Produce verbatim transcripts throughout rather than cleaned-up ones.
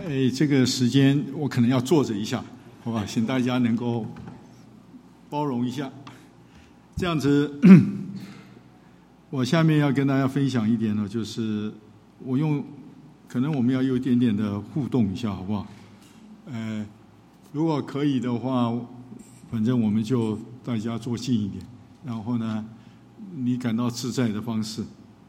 哎，这个时间我可能要坐着一下，好吧？请大家能够包容一下。这样子，我下面要跟大家分享一点呢，就是我用，可能我们要有一点点的互动一下，好不好？呃，如果可以的话，反正我们就大家坐近一点，然后呢，你感到自在的方式。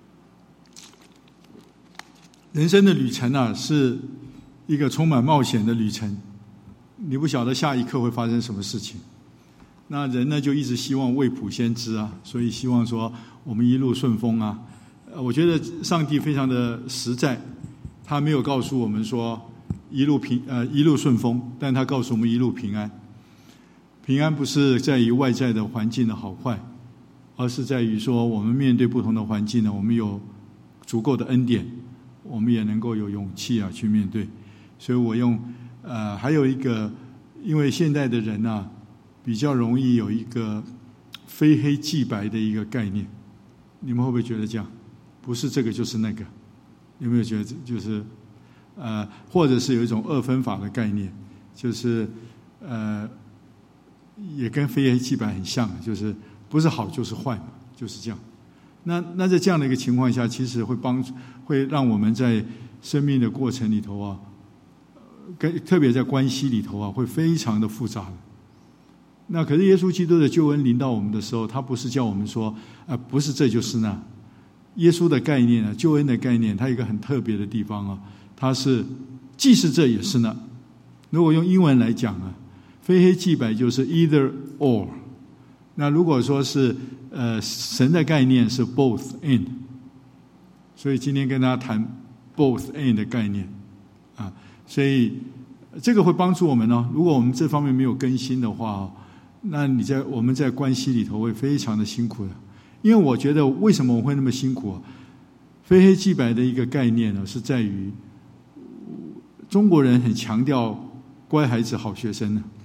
人生的旅程啊，是一个充满冒险的旅程，你不晓得下一刻会发生什么事情。那人呢，就一直希望未卜先知啊，所以希望说我们一路顺风啊。我觉得上帝非常的实在，他没有告诉我们说一路平呃一路顺风，但他告诉我们一路平安。平安不是在于外在的环境的好坏，而是在于说我们面对不同的环境呢，我们有足够的恩典，我们也能够有勇气啊去面对。所以我用呃还有一个，因为现代的人啊比较容易有一个非黑即白的一个概念，你们会不会觉得这样？不是这个就是那个，有没有觉得就是呃，或者是有一种二分法的概念，就是呃，也跟非黑即白很像，就是不是好就是坏嘛，就是这样。那那在这样的一个情况下，其实会帮助，会让我们在生命的过程里头啊，跟特别在关系里头啊，会非常的复杂的。那可是耶稣基督的救恩临到我们的时候，他不是叫我们说，呃，不是这就是那。耶稣的概念啊，救恩的概念，它有一个很特别的地方啊，它是既是这也是那。如果用英文来讲啊，非黑即白就是 either or。那如果说是呃神的概念是 both and， 所以今天跟大家谈 both and 的概念啊，所以这个会帮助我们呢。如果我们这方面没有更新的话，那你在我们在关系里头会非常的辛苦的。因为我觉得为什么我会那么辛苦啊？非黑即白的一个概念呢，是在于中国人很强调乖孩子好学生呢。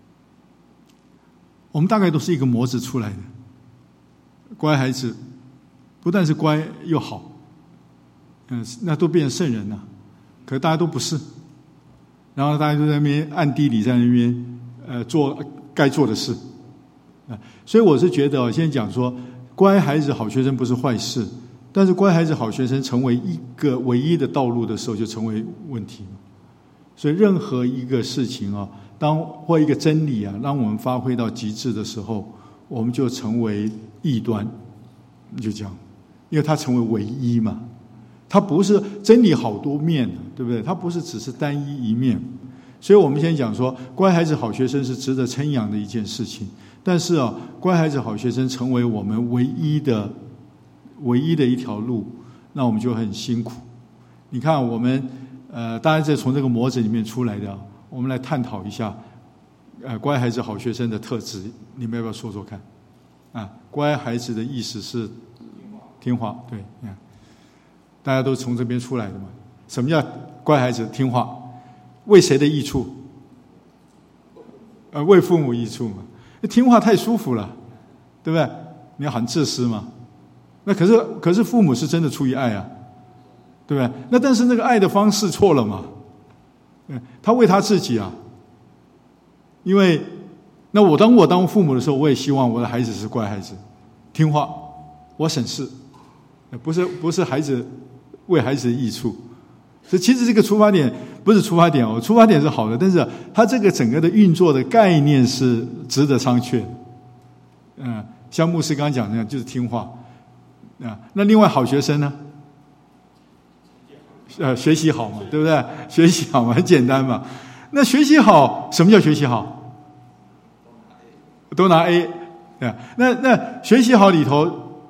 我们大概都是一个模子出来的，乖孩子不但是乖又好，嗯，那都变成圣人了。可是大家都不是，然后大家都在那边暗地里在那边呃做该做的事啊。所以我是觉得哦，现在讲说乖孩子好学生不是坏事，但是乖孩子好学生成为一个唯一的道路的时候，就成为问题。所以任何一个事情啊，当或一个真理啊，让我们发挥到极致的时候，我们就成为异端，就这样，因为它成为唯一嘛，它不是真理好多面，对不对？它不是只是单一一面。所以我们先讲说，乖孩子好学生是值得称扬的一件事情。但是啊，乖孩子好学生成为我们唯一的、唯一的一条路，那我们就很辛苦。你看，我们呃，大家在从这个模子里面出来的，我们来探讨一下，呃，乖孩子好学生的特质，你们要不要说说看？啊，乖孩子的意思是听话，对，你看，大家都从这边出来的嘛。什么叫乖孩子听话？为谁的益处？呃，为父母益处嘛。听话太舒服了，对不对？你要很自私嘛。那可是可是父母是真的出于爱啊，对不对？那但是那个爱的方式错了嘛。他为他自己啊，因为那我当我当父母的时候，我也希望我的孩子是乖孩子，听话，我省事，不是不是孩子为孩子的益处。所以其实这个出发点不是出发点哦，出发点是好的，但是它这个整个的运作的概念是值得商榷。嗯，像牧师刚刚讲的那样，就是听话啊。那另外好学生呢？呃，学习好嘛，对不对？学习好嘛，很简单嘛。那学习好，什么叫学习好？都拿 A， 对啊。那那学习好里头，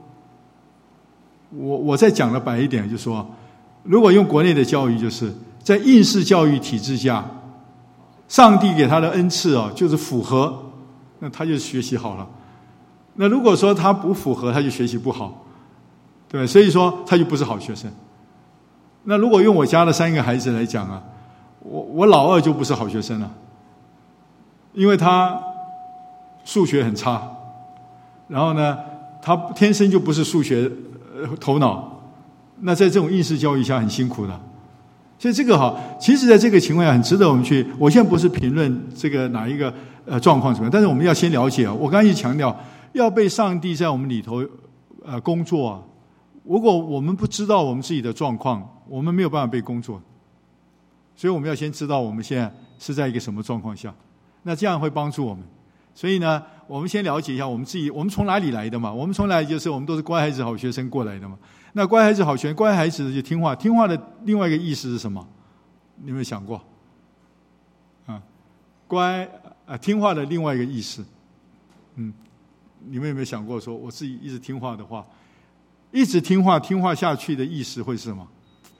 我我再讲的白一点，就是说，如果用国内的教育，就是在应试教育体制下，上帝给他的恩赐哦，就是符合，那他就学习好了。那如果说他不符合，他就学习不好，对吧？所以说他就不是好学生。那如果用我家的三个孩子来讲啊，我我老二就不是好学生了，因为他数学很差，然后呢，他天生就不是数学头脑，那在这种应试教育下很辛苦的， 所以这个哈，其实在这个情况下很值得我们去。我现在不是评论这个哪一个呃状况怎么样，但是我们要先了解啊。我刚才一直强调，要被上帝在我们里头呃工作啊。如果我们不知道我们自己的状况，我们没有办法被工作。所以我们要先知道我们现在是在一个什么状况下，那这样会帮助我们。所以呢，我们先了解一下我们自己，我们从哪里来的嘛？我们从来就是我们都是乖孩子、好学生过来的嘛。那乖孩子、好学生，乖孩子就听话，听话的另外一个意思是什么？你有没有想过？啊，乖啊，听话的另外一个意思，嗯，你们有没有想过说，我自己一直听话的话？一直听话，听话下去的意思会是什么？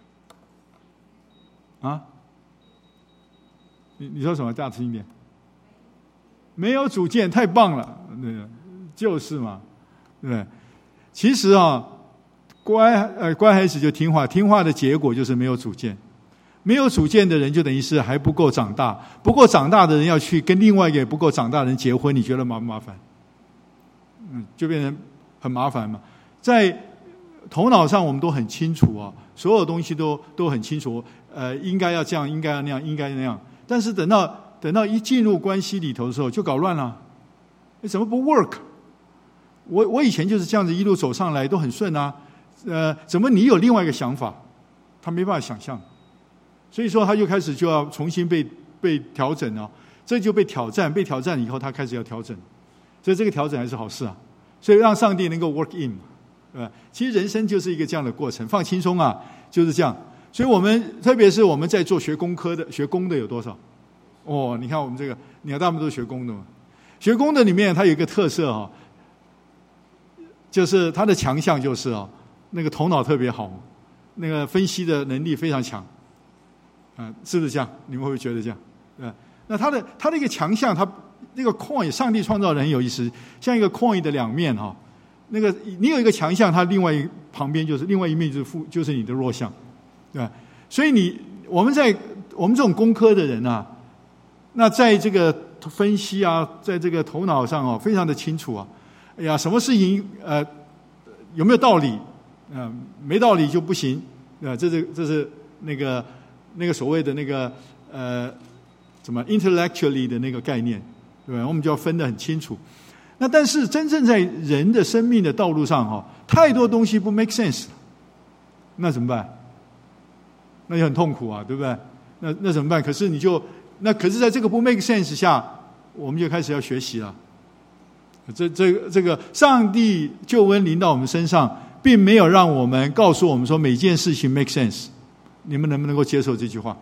啊？你你说什么？大声一点。没有主见，太棒了，对，就是嘛，对不对？其实啊，乖呃乖孩子就听话，听话的结果就是没有主见。没有主见的人，就等于是还不够长大。不够长大的人要去跟另外一个不够长大的人结婚，你觉得麻不麻烦？嗯，就变成很麻烦嘛。在头脑上我们都很清楚啊，所有东西都都很清楚，呃，应该要这样，应该要那样，应该那样。但是等到等到一进入关系里头的时候，就搞乱了。你怎么不 work？ 我我以前就是这样子一路走上来，都很顺啊。呃，怎么你有另外一个想法？他没办法想象，所以说他就开始就要重新被被调整啊。这就被挑战，被挑战以后，他开始要调整。所以这个调整还是好事啊。所以让上帝能够 work in。对吧？其实人生就是一个这样的过程，放轻松啊，就是这样。所以我们特别是我们在做学工科的，学工的有多少？哦，你看我们这个，你看他们都是学工的嘛。学工的里面，它有一个特色哈，就是它的强项就是啊，那个头脑特别好，那个分析的能力非常强，啊，是不是这样？你们会不会觉得这样？对吧？那它的它的一个强项，它那个 coin， 上帝创造人很有意思，像一个 coin 的两面哈。那个你有一个强项，它另外一旁边就是另外一面就是负，就是你的弱项，对吧？所以你我们在我们这种工科的人啊，那在这个分析啊，在这个头脑上哦，非常的清楚啊。哎呀，什么事情呃有没有道理？嗯、呃，没道理就不行，对吧？这是这是那个那个所谓的那个呃什么 intellectually 的那个概念，对吧？我们就要分得很清楚。那但是真正在人的生命的道路上哈，太多东西不 make sense， 那怎么办？那就很痛苦啊，对不对？那那怎么办？可是你就那可是在这个不 make sense 下，我们就开始要学习了。这这这个上帝救恩临到我们身上，并没有让我们告诉我们说每件事情 make sense。你们能不能够接受这句话？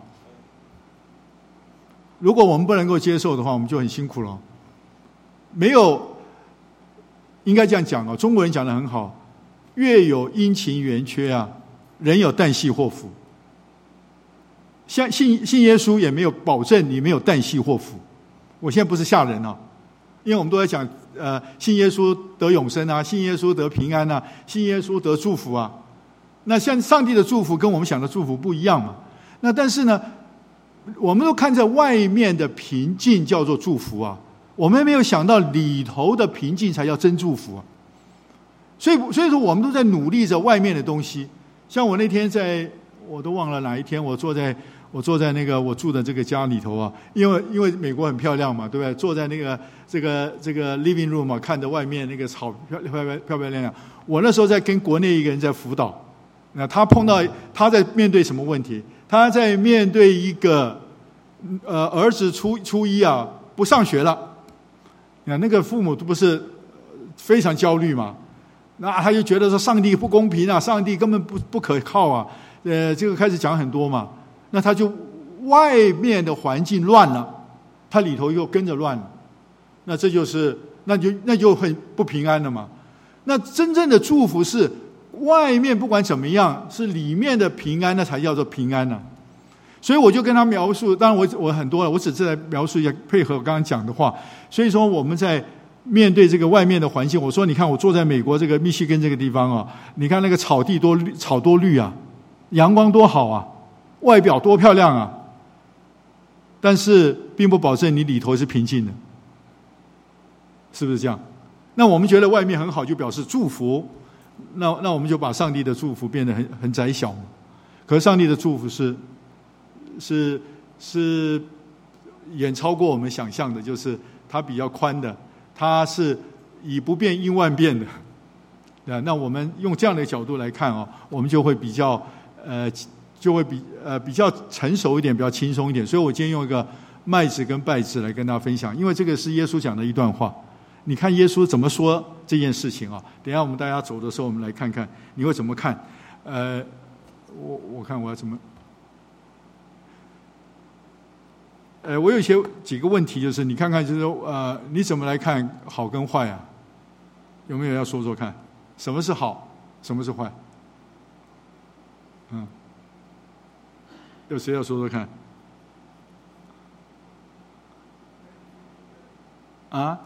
如果我们不能够接受的话，我们就很辛苦了。没有。应该这样讲哦，中国人讲得很好，月有阴晴圆缺啊，人有旦夕祸福。像信信耶稣也没有保证你没有旦夕祸福。我现在不是吓人啊，因为我们都在讲呃，信耶稣得永生啊，信耶稣得平安啊，信耶稣得祝福啊。那像上帝的祝福跟我们想的祝福不一样嘛。那但是呢，我们都看在外面的平静叫做祝福啊。我们没有想到里头的平静才叫真祝福啊！所以，所以说我们都在努力着外面的东西。像我那天在，我都忘了哪一天，我坐在我坐在那个我住的这个家里头啊，因为因为美国很漂亮嘛，对不对？坐在那个这个这个 living room 嘛，看着外面那个草漂漂漂漂漂亮亮。我那时候在跟国内一个人在辅导，那他碰到他在面对什么问题？他在面对一个呃儿子初初一啊不上学了。那那个父母都不是非常焦虑嘛？那他就觉得说上帝不公平啊，上帝根本不不可靠啊，呃，这个开始讲很多嘛。那他就外面的环境乱了，他里头又跟着乱了，那这就是那就那就很不平安了嘛。那真正的祝福是外面不管怎么样，是里面的平安，那才叫做平安呢、啊。所以我就跟他描述，当然我我很多了，我只是来描述一下，配合我刚刚讲的话。所以说我们在面对这个外面的环境，我说你看我坐在美国这个密西根这个地方啊，你看那个草地多绿，草多绿啊，阳光多好啊，外表多漂亮啊，但是并不保证你里头是平静的，是不是这样？那我们觉得外面很好，就表示祝福，那那我们就把上帝的祝福变得很很窄小嘛。可是上帝的祝福是是是远超过我们想象的，就是它比较宽的，它是以不变应万变的。啊，那我们用这样的角度来看哦，我们就会比较呃，就会比呃比较成熟一点，比较轻松一点。所以我今天用一个麦子跟稗子来跟大家分享，因为这个是耶稣讲的一段话。你看耶稣怎么说这件事情啊？等一下我们大家走的时候，我们来看看你会怎么看。呃，我我看我要怎么，呃，我有一些几个问题，就是你看看，就是呃，你怎么来看好跟坏啊？有没有要说说看？什么是好？什么是坏？嗯，有谁要说说看？啊？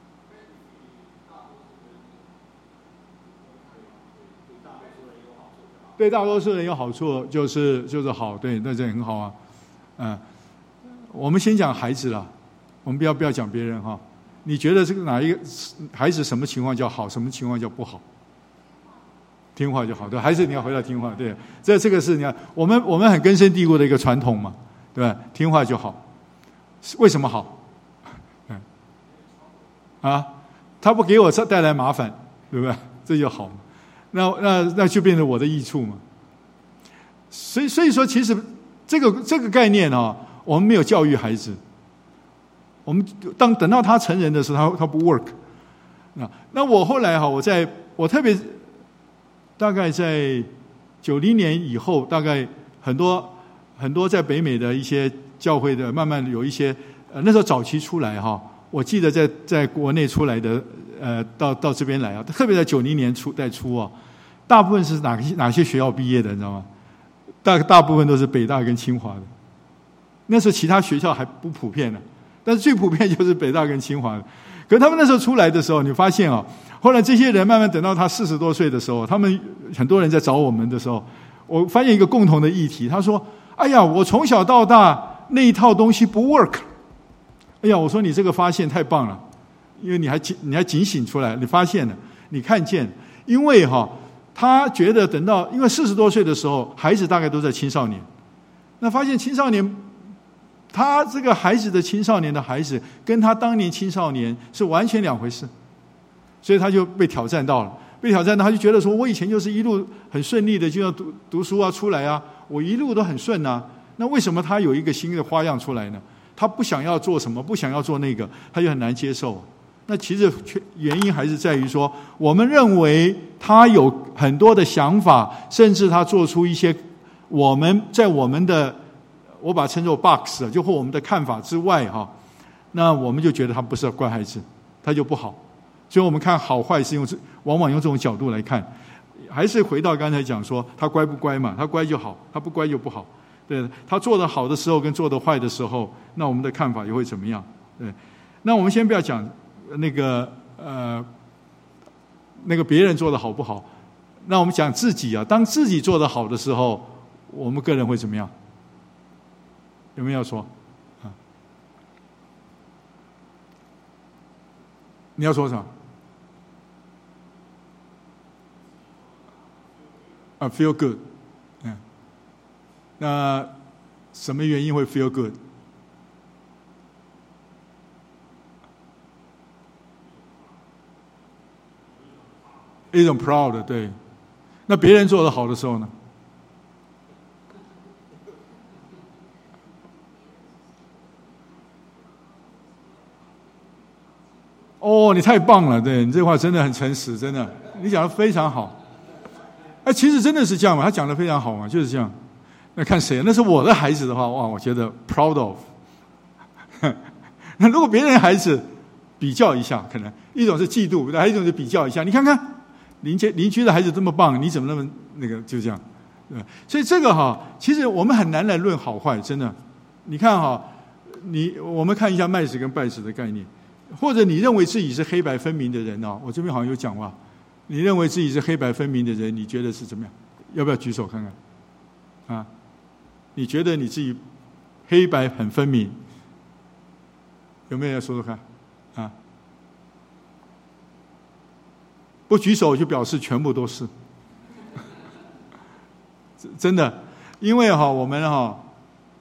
对大多数人有好处，就是就是好，对，那这很好啊。嗯，我们先讲孩子啦，我们不要不要讲别人哈。你觉得这个哪一个孩子什么情况叫好，什么情况叫不好？听话就好，对，还是你要回到听话，对，这这个是你看，我们我们很根深蒂固的一个传统嘛，对吧？听话就好，为什么好？嗯，啊，他不给我带来麻烦，对不对？这就好，那那那就变成我的益处嘛。所以所以说，其实这个这个概念啊，我们没有教育孩子，我们当等到他成人的时候，他他不 work。那那我后来哈，我在我特别。大概在九零年以后，大概很多很多在北美的一些教会的，慢慢有一些呃那时候早期出来哈，我记得在在国内出来的呃到到这边来啊，特别在九零年初代初啊，大部分是哪些哪些学校毕业的，你知道吗？大大部分都是北大跟清华的，那时候其他学校还不普遍呢，但是最普遍就是北大跟清华的。可是他们那时候出来的时候，你发现啊。后来这些人慢慢等到他四十多岁的时候，他们很多人在找我们的时候，我发现一个共同的议题。他说：“哎呀，我从小到大那一套东西不 work。”哎呀，我说你这个发现太棒了，因为你还你还警醒出来，你发现了，你看见，因为哈，他觉得等到因为四十多岁的时候，孩子大概都在青少年，那发现青少年，他这个孩子的青少年的孩子，跟他当年青少年是完全两回事。所以他就被挑战到了，被挑战到他就觉得说，我以前就是一路很顺利的就要读读书啊出来啊，我一路都很顺啊，那为什么他有一个新的花样出来呢？他不想要做什么，不想要做那个，他就很难接受。那其实原因还是在于说，我们认为他有很多的想法，甚至他做出一些我们在我们的我把它称作 box， 就或我们的看法之外哈，那我们就觉得他不是乖孩子，他就不好。所以我们看好坏是用往往用这种角度来看，还是回到刚才讲说他乖不乖嘛？他乖就好，他不乖就不好。对，他做得好的时候跟做得坏的时候，那我们的看法也会怎么样？对，那我们先不要讲那个呃那个别人做得好不好，那我们讲自己啊，当自己做得好的时候，我们个人会怎么样？有没有要说？啊，你要说什么？啊 ，feel good， 嗯，那什么原因会 feel good？ 一种 proud， 对。那别人做得好的时候呢？哦，你太棒了，对，你这话真的很诚实，真的，你讲得非常好。哎，其实真的是这样嘛，他讲得非常好嘛，就是这样。那看谁？那是我的孩子的话，哇，我觉得 proud of。那如果别人的孩子比较一下，可能一种是嫉妒，还有一种是比较一下。你看看邻居邻居的孩子这么棒，你怎么那么那个？就这样，对。所以这个哈，其实我们很难来论好坏，真的。你看哈，你我们看一下麦子跟稗子的概念，或者你认为自己是黑白分明的人啊，我这边好像有讲话。你认为自己是黑白分明的人，你觉得是怎么样？要不要举手看看？啊，你觉得你自己黑白很分明？有没有人说说看？啊，不举手就表示全部都是。真的，因为哈，我们哈，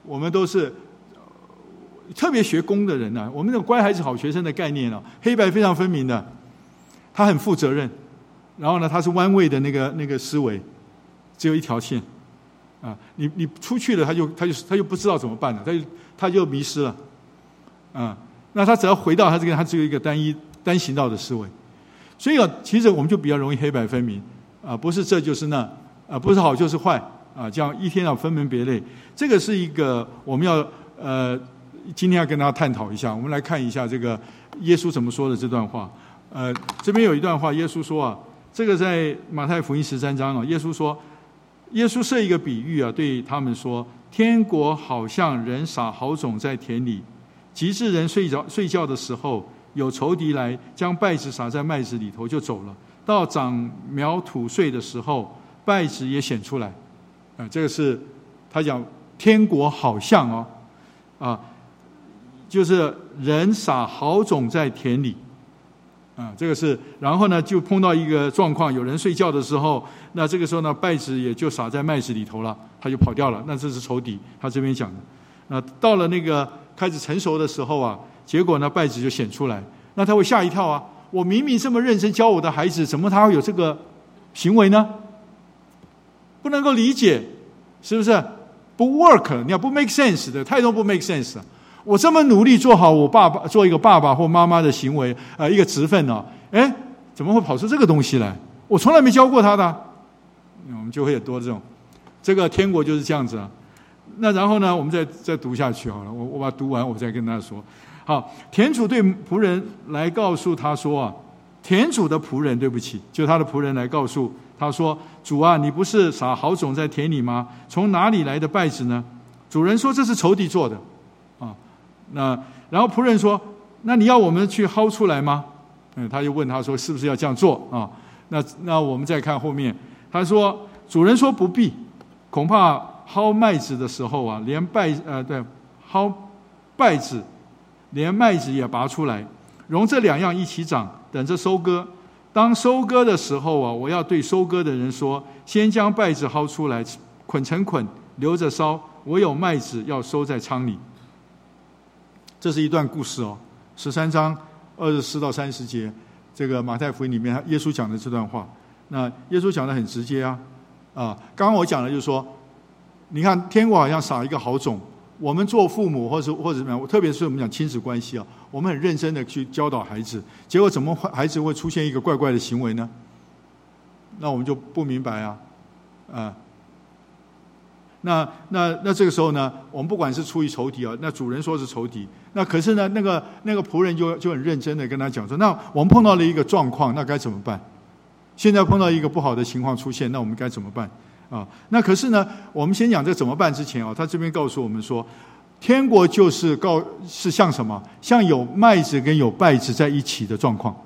我们都是特别学工的人呢、啊，我们那个乖孩子好学生的概念啊，黑白非常分明的，他很负责任，然后呢，他是弯位的那个那个思维，只有一条线啊，你你出去了，他就他就他就不知道怎么办了，他就他就迷失了啊。那他只要回到他这个，他只有一个单一单行道的思维，所以啊，其实我们就比较容易黑白分明啊，不是这就是那啊，不是好就是坏啊，这样一天要分门别类，这个是一个我们要呃。今天要跟大家探讨一下，我们来看一下这个耶稣怎么说的这段话。呃，这边有一段话，耶稣说啊，这个在马太福音十三章啊，耶稣说，耶稣设一个比喻啊，对他们说，天国好像人撒好种在田里，及至人睡着睡觉的时候，有仇敌来将稗子撒在麦子里头就走了。到长苗吐穗的时候，稗子也显出来。啊、呃，这个是他讲天国好像哦，啊。就是人撒好种在田里，啊，这个是，然后呢，就碰到一个状况，有人睡觉的时候，那这个时候呢，稗子也就撒在麦子里头了，他就跑掉了。那这是仇敌，他这边讲的。那到了那个开始成熟的时候啊，结果呢，稗子就显出来，那他会吓一跳啊！我明明这么认真教我的孩子，怎么他会有这个行为呢？不能够理解，是不是？不 work， 你要不 make sense 的，态度不 make sense。我这么努力做好我爸爸做一个爸爸或妈妈的行为，呃，一个职分呢，哎，怎么会跑出这个东西来？我从来没教过他的、啊，我们就会有多这种，这个天国就是这样子啊。那然后呢，我们再再读下去好了，我我把它读完，我再跟大家说。好，田主对仆人来告诉他说啊，田主的仆人，对不起，就他的仆人来告诉他说，主啊，你不是撒好种在田里吗？从哪里来的稗子呢？主人说这是仇敌做的。那然后仆人说：“那你要我们去薅出来吗？”嗯，他就问他说：“是不是要这样做啊？”那那我们再看后面，他说：“主人说不必，恐怕薅麦子的时候啊，连稗呃对薅稗子，连麦子也拔出来，容这两样一起长，等着收割。当收割的时候啊，我要对收割的人说：先将稗子薅出来，捆成捆，留着烧。我有麦子要收在仓里。”这是一段故事哦，十三章二十四到三十节，这个马太福音里面耶稣讲的这段话。那耶稣讲的很直接啊，啊，刚刚我讲的就是说，你看天国好像撒一个好种，我们做父母或者或者怎么样，特别是我们讲亲子关系啊，我们很认真的去教导孩子，结果怎么孩子会出现一个怪怪的行为呢？那我们就不明白啊，啊。那那那这个时候呢，我们不管是出于仇敌啊，那主人说是仇敌，那可是呢，那个那个仆人就就很认真的跟他讲说，那我们碰到了一个状况，那该怎么办？现在碰到一个不好的情况出现，那我们该怎么办啊？那可是呢，我们先讲这怎么办之前啊，他这边告诉我们说，天国就是告是像什么？像有麦子跟有稗子在一起的状况，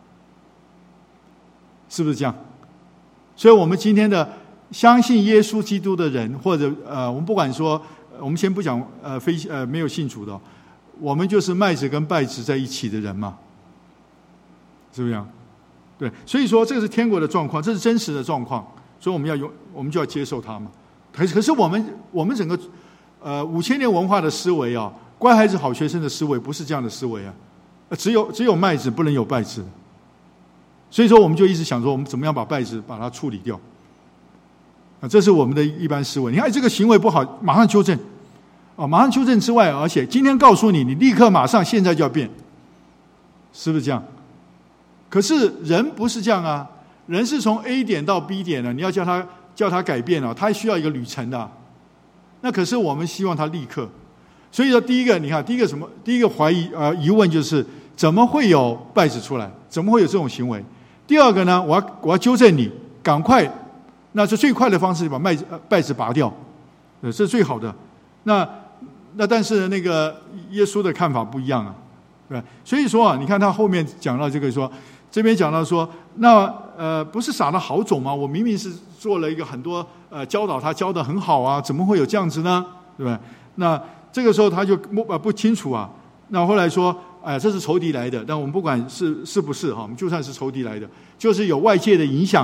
是不是这样？所以我们今天的。相信耶稣基督的人，或者呃，我们不管说，我们先不讲呃非呃没有信主的，我们就是麦子跟稗子在一起的人嘛，是不是这样？对，所以说这个是天国的状况，这是真实的状况，所以我们要用，我们就要接受它嘛。可是可是我们我们整个呃五千年文化的思维啊，乖孩子好学生的思维不是这样的思维啊，只有只有麦子不能有稗子，所以说我们就一直想说，我们怎么样把稗子把它处理掉。这是我们的一般思维。你看这个行为不好，马上纠正，哦，马上纠正之外，而且今天告诉你，你立刻马上现在就要变，是不是这样？可是人不是这样啊，人是从 A 点到 B 点的，你要叫他叫他改变啊，他需要一个旅程的、啊。那可是我们希望他立刻，所以说第一个，你看第一个什么？第一个怀疑呃疑问就是怎么会有稗子出来？怎么会有这种行为？第二个呢，我要我要纠正你，赶快。那是最快的方式，把麦稗子拔掉，这是最好的。那那但是那个耶稣的看法不一样啊，对吧？所以说啊，你看他后面讲到这个说，这边讲到说，那呃不是撒了好种吗？我明明是做了一个很多呃教导他教得很好啊，怎么会有这样子呢？对吧？那这个时候他就不不清楚啊。那后来说，哎，这是仇敌来的。但我们不管是是不是哈，我们就算是仇敌来的，就是有外界的影响啊。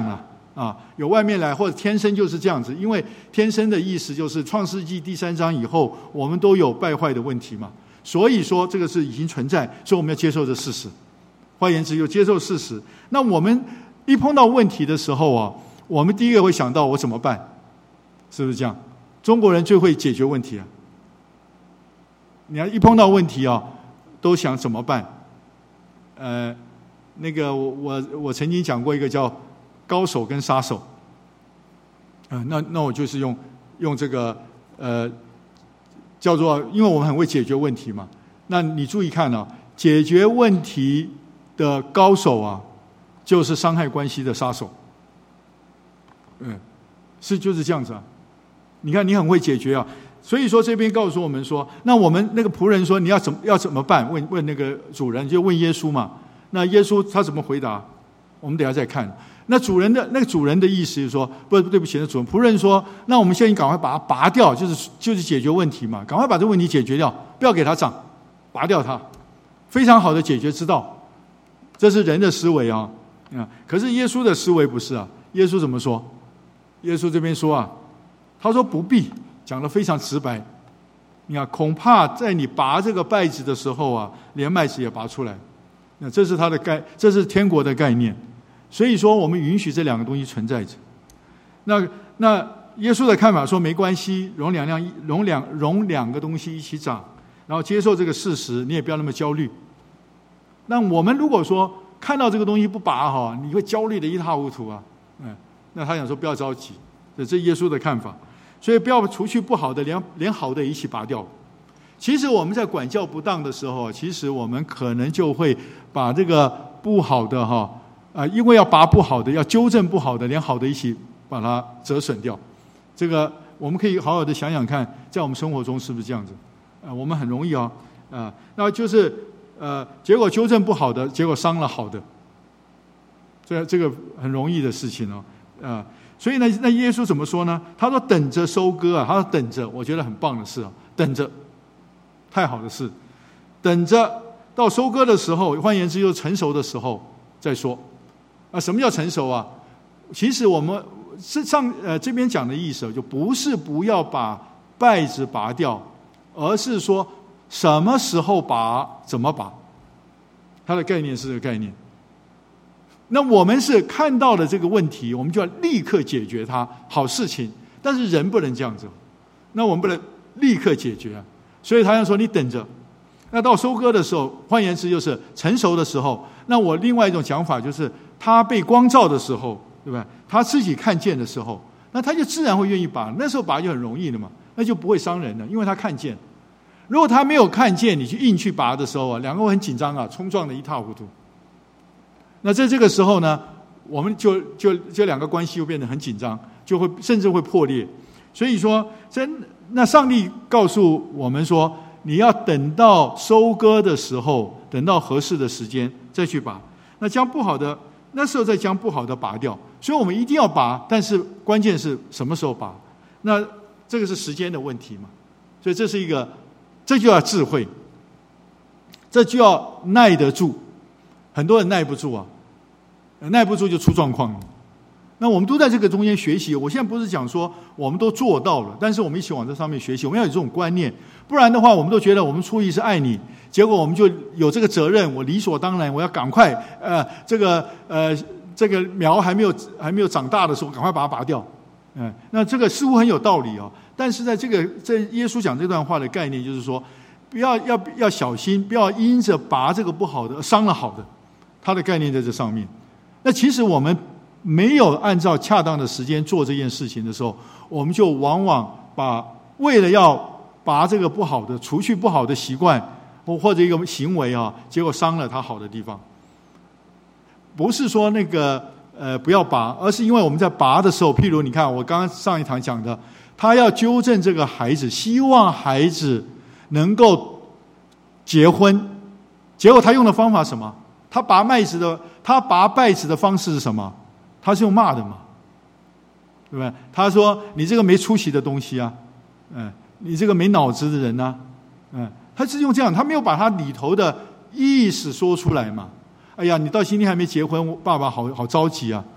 啊，有外面来或者天生就是这样子，因为天生的意思就是创世纪第三章以后，我们都有败坏的问题嘛，所以说这个是已经存在，所以我们要接受这事实。换言之，有接受事实。那我们一碰到问题的时候啊，我们第一个会想到我怎么办，是不是这样？中国人最会解决问题啊。你要一碰到问题啊，都想怎么办？呃，那个我我我曾经讲过一个叫高手跟杀手，啊、呃，那那我就是用用这个呃叫做，因为我们很会解决问题嘛。那你注意看啊，解决问题的高手啊，就是伤害关系的杀手。嗯，是就是这样子啊。你看你很会解决啊，所以说这边告诉我们说，那我们那个仆人说你要怎么要怎么办？问问那个主人，就问耶稣嘛。那耶稣他怎么回答？我们等一下再看。那主人的那个主人的意思是说，不对不起，那主人仆人说，那我们现在赶快把它拔掉，就是就是解决问题嘛，赶快把这个问题解决掉，不要给它长，拔掉它，非常好的解决之道。这是人的思维啊，啊，可是耶稣的思维不是啊。耶稣怎么说？耶稣这边说啊，他说不必，讲得非常直白。你看，恐怕在你拔这个稗子的时候啊，连麦子也拔出来。那这是他的概，这是天国的概念。所以说，我们允许这两个东西存在着。那那耶稣的看法说，没关系，容两样，容两容两个东西一起长，然后接受这个事实，你也不要那么焦虑。那我们如果说看到这个东西不拔哈，你会焦虑的一塌糊涂啊。嗯，那他想说不要着急，这是耶稣的看法。所以不要除去不好的，连连好的一起拔掉。其实我们在管教不当的时候，其实我们可能就会把这个不好的哈。啊、呃，因为要拔不好的，要纠正不好的，连好的一起把它折损掉。这个我们可以好好的想想看，在我们生活中是不是这样子？啊、呃，我们很容易啊、哦，啊、呃，那就是呃，结果纠正不好的，结果伤了好的，这这个很容易的事情哦，啊、呃，所以呢，那耶稣怎么说呢？他说等着收割啊，他说等着，我觉得很棒的事啊，等着，太好的事，等着到收割的时候，换言之，就是成熟的时候再说。啊，什么叫成熟啊？其实我们是上呃这边讲的意思，就不是不要把稗子拔掉，而是说什么时候拔，怎么拔。它的概念是这个概念。那我们是看到了这个问题，我们就要立刻解决它，好事情。但是人不能这样子，那我们不能立刻解决啊。所以他要说你等着。那到收割的时候，换言之就是成熟的时候。那我另外一种讲法就是。他被光照的时候，对吧？他自己看见的时候，那他就自然会愿意拔。那时候拔就很容易了嘛，那就不会伤人了，因为他看见。如果他没有看见，你去硬去拔的时候啊，两个会很紧张啊，冲撞的一塌糊涂。那在这个时候呢，我们就就这两个关系又变得很紧张，就会甚至会破裂。所以说，真那上帝告诉我们说，你要等到收割的时候，等到合适的时间再去拔。那将不好的。那时候再将不好的拔掉，所以我们一定要拔，但是关键是什么时候拔？那这个是时间的问题嘛？所以这是一个，这就要智慧，这就要耐得住。很多人耐不住啊，耐不住就出状况了。那我们都在这个中间学习。我现在不是讲说我们都做到了，但是我们一起往这上面学习。我们要有这种观念，不然的话，我们都觉得我们出于是爱你，结果我们就有这个责任，我理所当然，我要赶快，呃，这个呃，这个苗还没有还没有长大的时候，赶快把它拔掉。嗯、呃，那这个似乎很有道理哦。但是在这个在耶稣讲这段话的概念，就是说，不要要要小心，不要因着拔这个不好的伤了好的，他的概念在这上面。那其实我们。没有按照恰当的时间做这件事情的时候，我们就往往把为了要拔这个不好的，除去不好的习惯或或者一个行为啊，结果伤了它好的地方。不是说那个呃不要拔，而是因为我们在拔的时候，譬如你看我刚刚上一堂讲的，他要纠正这个孩子，希望孩子能够结婚，结果他用的方法是什么？他拔麦子的，他拔稗子的方式是什么？他是用骂的嘛，对不对？他说：“你这个没出息的东西啊，嗯，你这个没脑子的人呐、啊，嗯。”他是用这样，他没有把他里头的意思说出来嘛。哎呀，你到今天还没结婚，爸爸好好着急啊！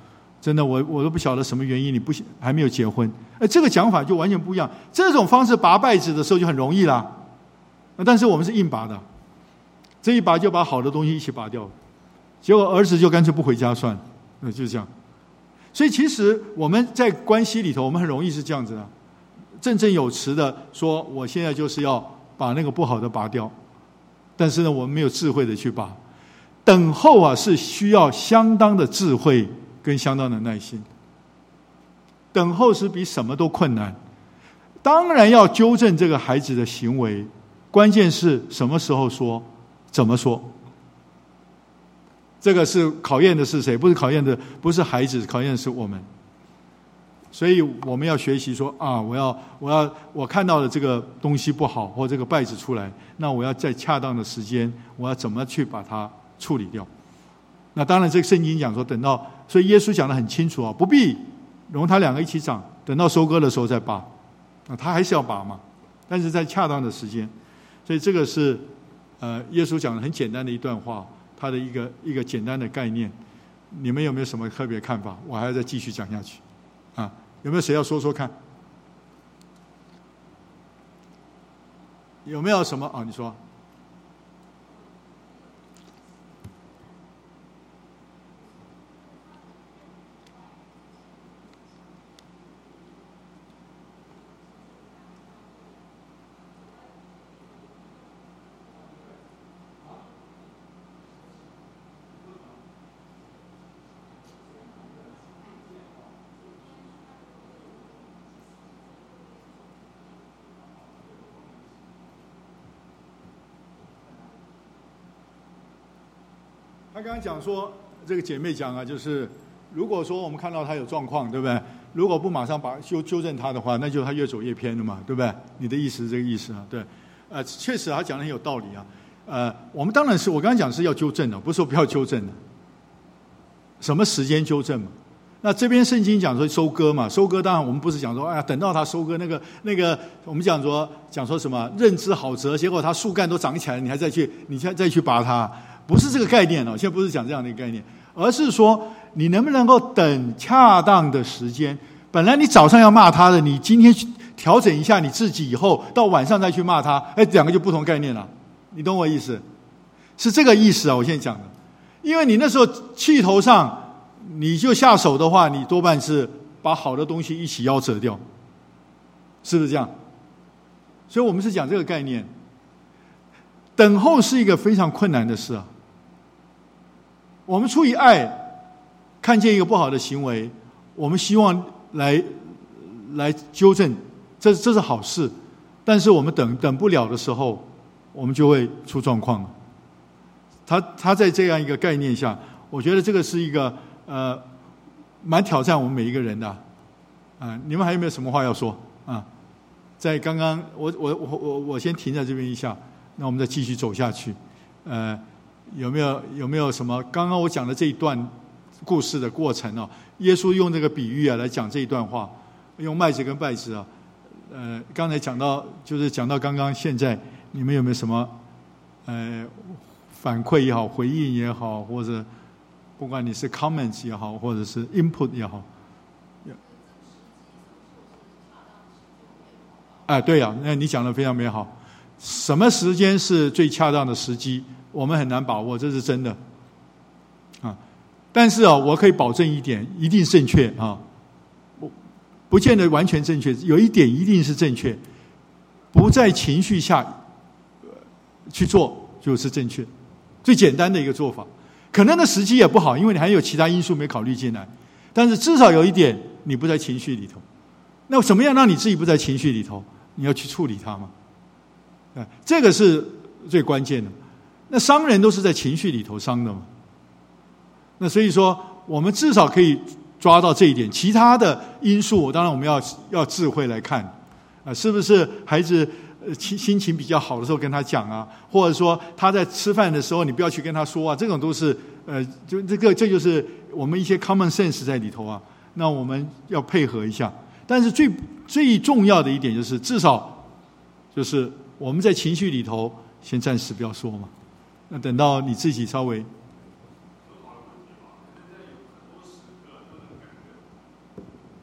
真的，我我都不晓得什么原因，你不还没有结婚。哎，这个讲法就完全不一样。这种方式拔稗子的时候就很容易啦，但是我们是硬拔的，这一拔就把好的东西一起拔掉了。结果儿子就干脆不回家算了，那就这样。所以其实我们在关系里头，我们很容易是这样子的，振振有词的说，我现在就是要把那个不好的拔掉，但是呢，我们没有智慧的去拔。等候啊，是需要相当的智慧跟相当的耐心。等候是比什么都困难。当然要纠正这个孩子的行为，关键是什么时候说，怎么说。这个是考验的是谁？不是考验的不是孩子，考验的是我们。所以我们要学习说啊，我要我要我看到了这个东西不好，或这个稗子出来，那我要在恰当的时间，我要怎么去把它处理掉。那当然这个圣经讲说，等到，所以耶稣讲得很清楚啊，不必容他两个一起长，等到收割的时候再拔啊，他还是要拔嘛，但是在恰当的时间。所以这个是呃耶稣讲的很简单的一段话，他的一个一个简单的概念。你们有没有什么特别看法？我还要再继续讲下去啊，有没有谁要说说看？有没有什么啊？你说。他刚刚讲说，这个姐妹讲啊，就是如果说我们看到他有状况，对不对？如果不马上把纠纠正他的话，那就他越走越偏了嘛，对不对？你的意思是这个意思啊？对，呃，确实他讲的很有道理啊。呃，我们当然是我刚刚讲是要纠正的，不是说不要纠正的。什么时间纠正嘛？那这边圣经讲说收割嘛，收割当然我们不是讲说，哎呀，等到他收割那个那个，我们讲说讲说什么认知好折，结果他树干都长起来了，你还再去你再再去拔它。不是这个概念哦，现在不是讲这样的一个概念，而是说你能不能够等恰当的时间。本来你早上要骂他的，你今天调整一下你自己，以后到晚上再去骂他，哎，两个就不同概念了。你懂我意思？是这个意思啊！我现在讲的，因为你那时候气头上你就下手的话，你多半是把好的东西一起夭折掉，是不是这样？所以我们是讲这个概念。等候是一个非常困难的事啊。我们出于爱，看见一个不好的行为，我们希望来来纠正，这这是好事。但是我们等等不了的时候，我们就会出状况了。他他在这样一个概念下，我觉得这个是一个呃蛮挑战我们每一个人的啊、呃。你们还有没有什么话要说啊？在刚刚我我我我我先停在这边一下。那我们再继续走下去，呃，有没有有没有什么？刚刚我讲的这一段故事的过程啊，耶稣用这个比喻啊来讲这一段话，用麦子跟稗子啊，呃，刚才讲到就是讲到刚刚现在，你们有没有什么呃反馈也好，回应也好，或者不管你是 comments 也好，或者是 input 也好，哎，对呀、啊，那你讲的非常美好。什么时间是最恰当的时机？我们很难把握，这是真的啊。但是啊，我可以保证一点，一定正确啊。不不见得完全正确，有一点一定是正确。不在情绪下去做就是正确，最简单的一个做法。可能的时机也不好，因为你还有其他因素没考虑进来。但是至少有一点，你不在情绪里头。那怎么样让你自己不在情绪里头？你要去处理它嘛。这个是最关键的。那伤人都是在情绪里头伤的嘛。那所以说，我们至少可以抓到这一点。其他的因素，当然我们要要智慧来看啊，是不是孩子心心情比较好的时候跟他讲啊，或者说他在吃饭的时候你不要去跟他说啊，这种都是呃，就这个这就是我们一些 common sense 在里头啊。那我们要配合一下。但是最最重要的一点就是，至少就是我们在情绪里头先暂时不要说嘛。那等到你自己稍微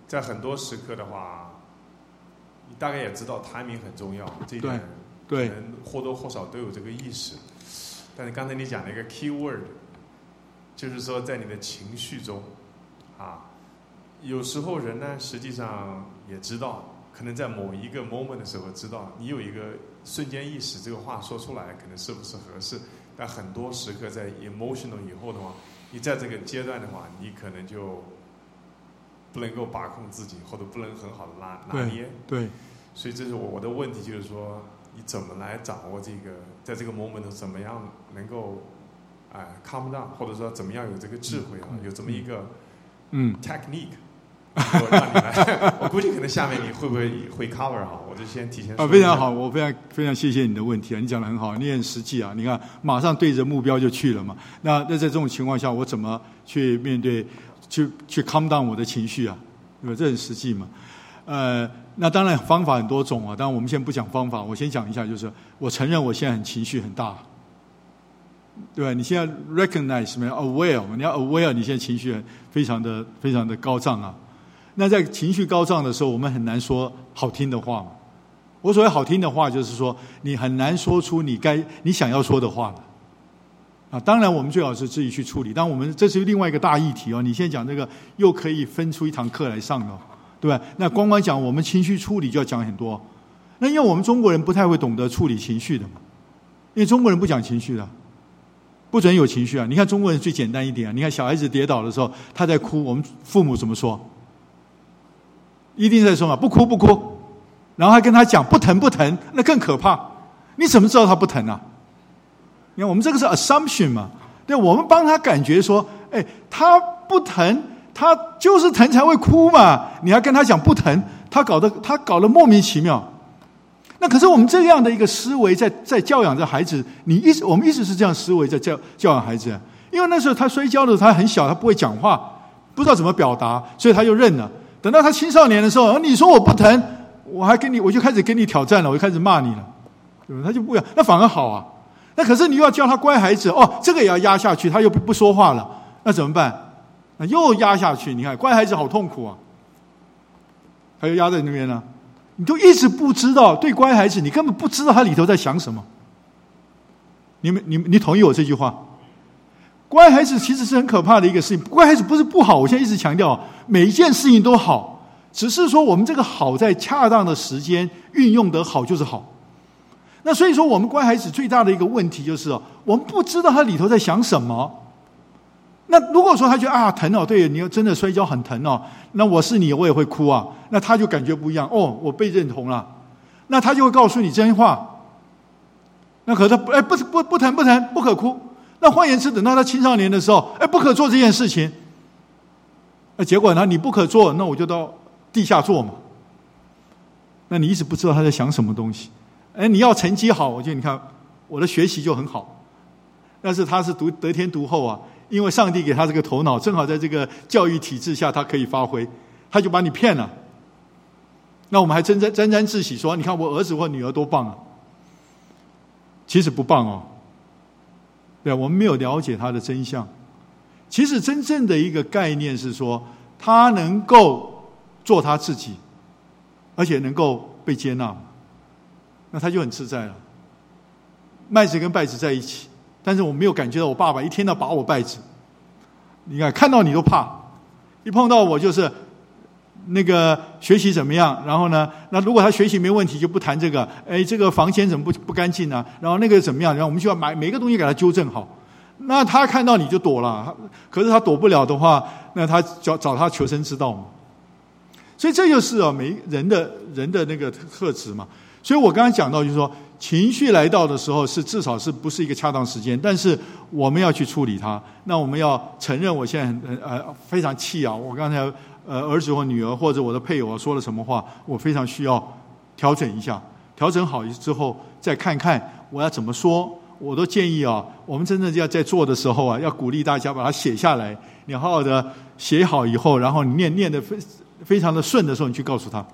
在很多时刻的话，你大概也知道 timing 很重要，这一点对， 可能或多或少都有这个意识。但是刚才你讲了一个 key word， 就是说在你的情绪中，啊，有时候人呢实际上也知道，可能在某一个 moment 的时候知道，你有一个瞬间意识，这个话说出来可能是不是合适，但很多时刻在 emotional 以后的话，你在这个阶段的话，你可能就不能够把控自己，或者不能很好的拿拿捏。 对，对， 所以这是我的问题，就是说你怎么来掌握这个，在这个 moment 怎么样能够啊、呃、calm down， 或者说怎么样有这个智慧啊，有这么一个嗯 technique。我让你来，我估计可能下面你会不会会 cover 好，我就先提前说。 啊，非常好，我非常非常谢谢你的问题啊，你讲得很好，你也很实际啊，你看马上对着目标就去了嘛。那那在这种情况下，我怎么去面对，去去 calm down 我的情绪啊？对吧？这很实际嘛。呃，那当然方法很多种啊，当然我们先不讲方法，我先讲一下，就是我承认我现在很情绪很大，对吧？你现在 recognize 没有 aware， 你要 aware 你现在情绪非常的非常的高涨啊。那在情绪高涨的时候，我们很难说好听的话嘛。我所谓好听的话，就是说你很难说出你该你想要说的话了。啊，当然我们最好是自己去处理。当然我们这是另外一个大议题哦。你现在讲这个又可以分出一堂课来上了，对吧？那光光讲我们情绪处理就要讲很多。那因为我们中国人不太会懂得处理情绪的嘛，因为中国人不讲情绪的，不准有情绪啊。你看中国人最简单一点啊，你看小孩子跌倒的时候他在哭，我们父母怎么说？一定在说嘛，不哭不哭，然后还跟他讲不疼不疼，那更可怕。你怎么知道他不疼啊？你看我们这个是 assumption 嘛，对，我们帮他感觉说，哎，他不疼，他就是疼才会哭嘛。你还跟他讲不疼，他搞得他搞得莫名其妙。那可是我们这样的一个思维在在教养这孩子，你一直我们一直是这样思维在教教养孩子，因为那时候他摔跤的时候他很小，他不会讲话，不知道怎么表达，所以他就认了。等到他青少年的时候，你说我不疼，我还跟你，我就开始跟你挑战了，我就开始骂你了，对吧？他就不要，那反而好啊。那可是你又要教他乖孩子，哦，这个也要压下去，他又不说话了，那怎么办？那又压下去，你看乖孩子好痛苦啊，他又压在那边呢，你都一直不知道，对乖孩子，你根本不知道他里头在想什么。你们，你你同意我这句话？乖孩子其实是很可怕的一个事情。乖孩子不是不好，我现在一直强调，每一件事情都好，只是说我们这个好在恰当的时间运用得好就是好。那所以说，我们乖孩子最大的一个问题就是哦，我们不知道他里头在想什么。那如果说他觉得啊疼哦，对，你要真的摔跤很疼哦，那我是你我也会哭啊，那他就感觉不一样哦，我被认同了，那他就会告诉你真话。那可是他哎不不不疼不疼不可哭。那换言之，等到他青少年的时候，哎，不可做这件事情，那结果呢？你不可做，那我就到地下做嘛。那你一直不知道他在想什么东西。哎，你要成绩好，我觉得你看我的学习就很好，但是他是独得天独厚啊，因为上帝给他这个头脑，正好在这个教育体制下，他可以发挥，他就把你骗了。那我们还沾沾沾沾自喜说，你看我儿子或女儿多棒啊，其实不棒哦。对，我们没有了解他的真相。其实真正的一个概念是说，他能够做他自己，而且能够被接纳，那他就很自在了。麦子跟稗子在一起，但是我没有感觉到我爸爸一天到晚把我稗子，你看看到你都怕，一碰到我就是那个学习怎么样，然后呢，那如果他学习没问题就不谈这个，哎，这个房间怎么不不干净呢？然后那个怎么样？然后我们就要买每个东西给他纠正好。那他看到你就躲了，可是他躲不了的话，那他找找他求生之道嘛。所以这就是啊，每人的人的那个特质嘛。所以我刚才讲到，就是说情绪来到的时候，是至少是不是一个恰当时间，但是我们要去处理它。那我们要承认，我现在很呃非常气啊，我刚才呃儿子或女儿或者我的配偶说了什么话，我非常需要调整一下。调整好之后，再看看我要怎么说。我都建议啊，我们真正要在做的时候啊，要鼓励大家把它写下来。你好好的写好以后，然后你念念的非非常的顺的时候，你去告诉他。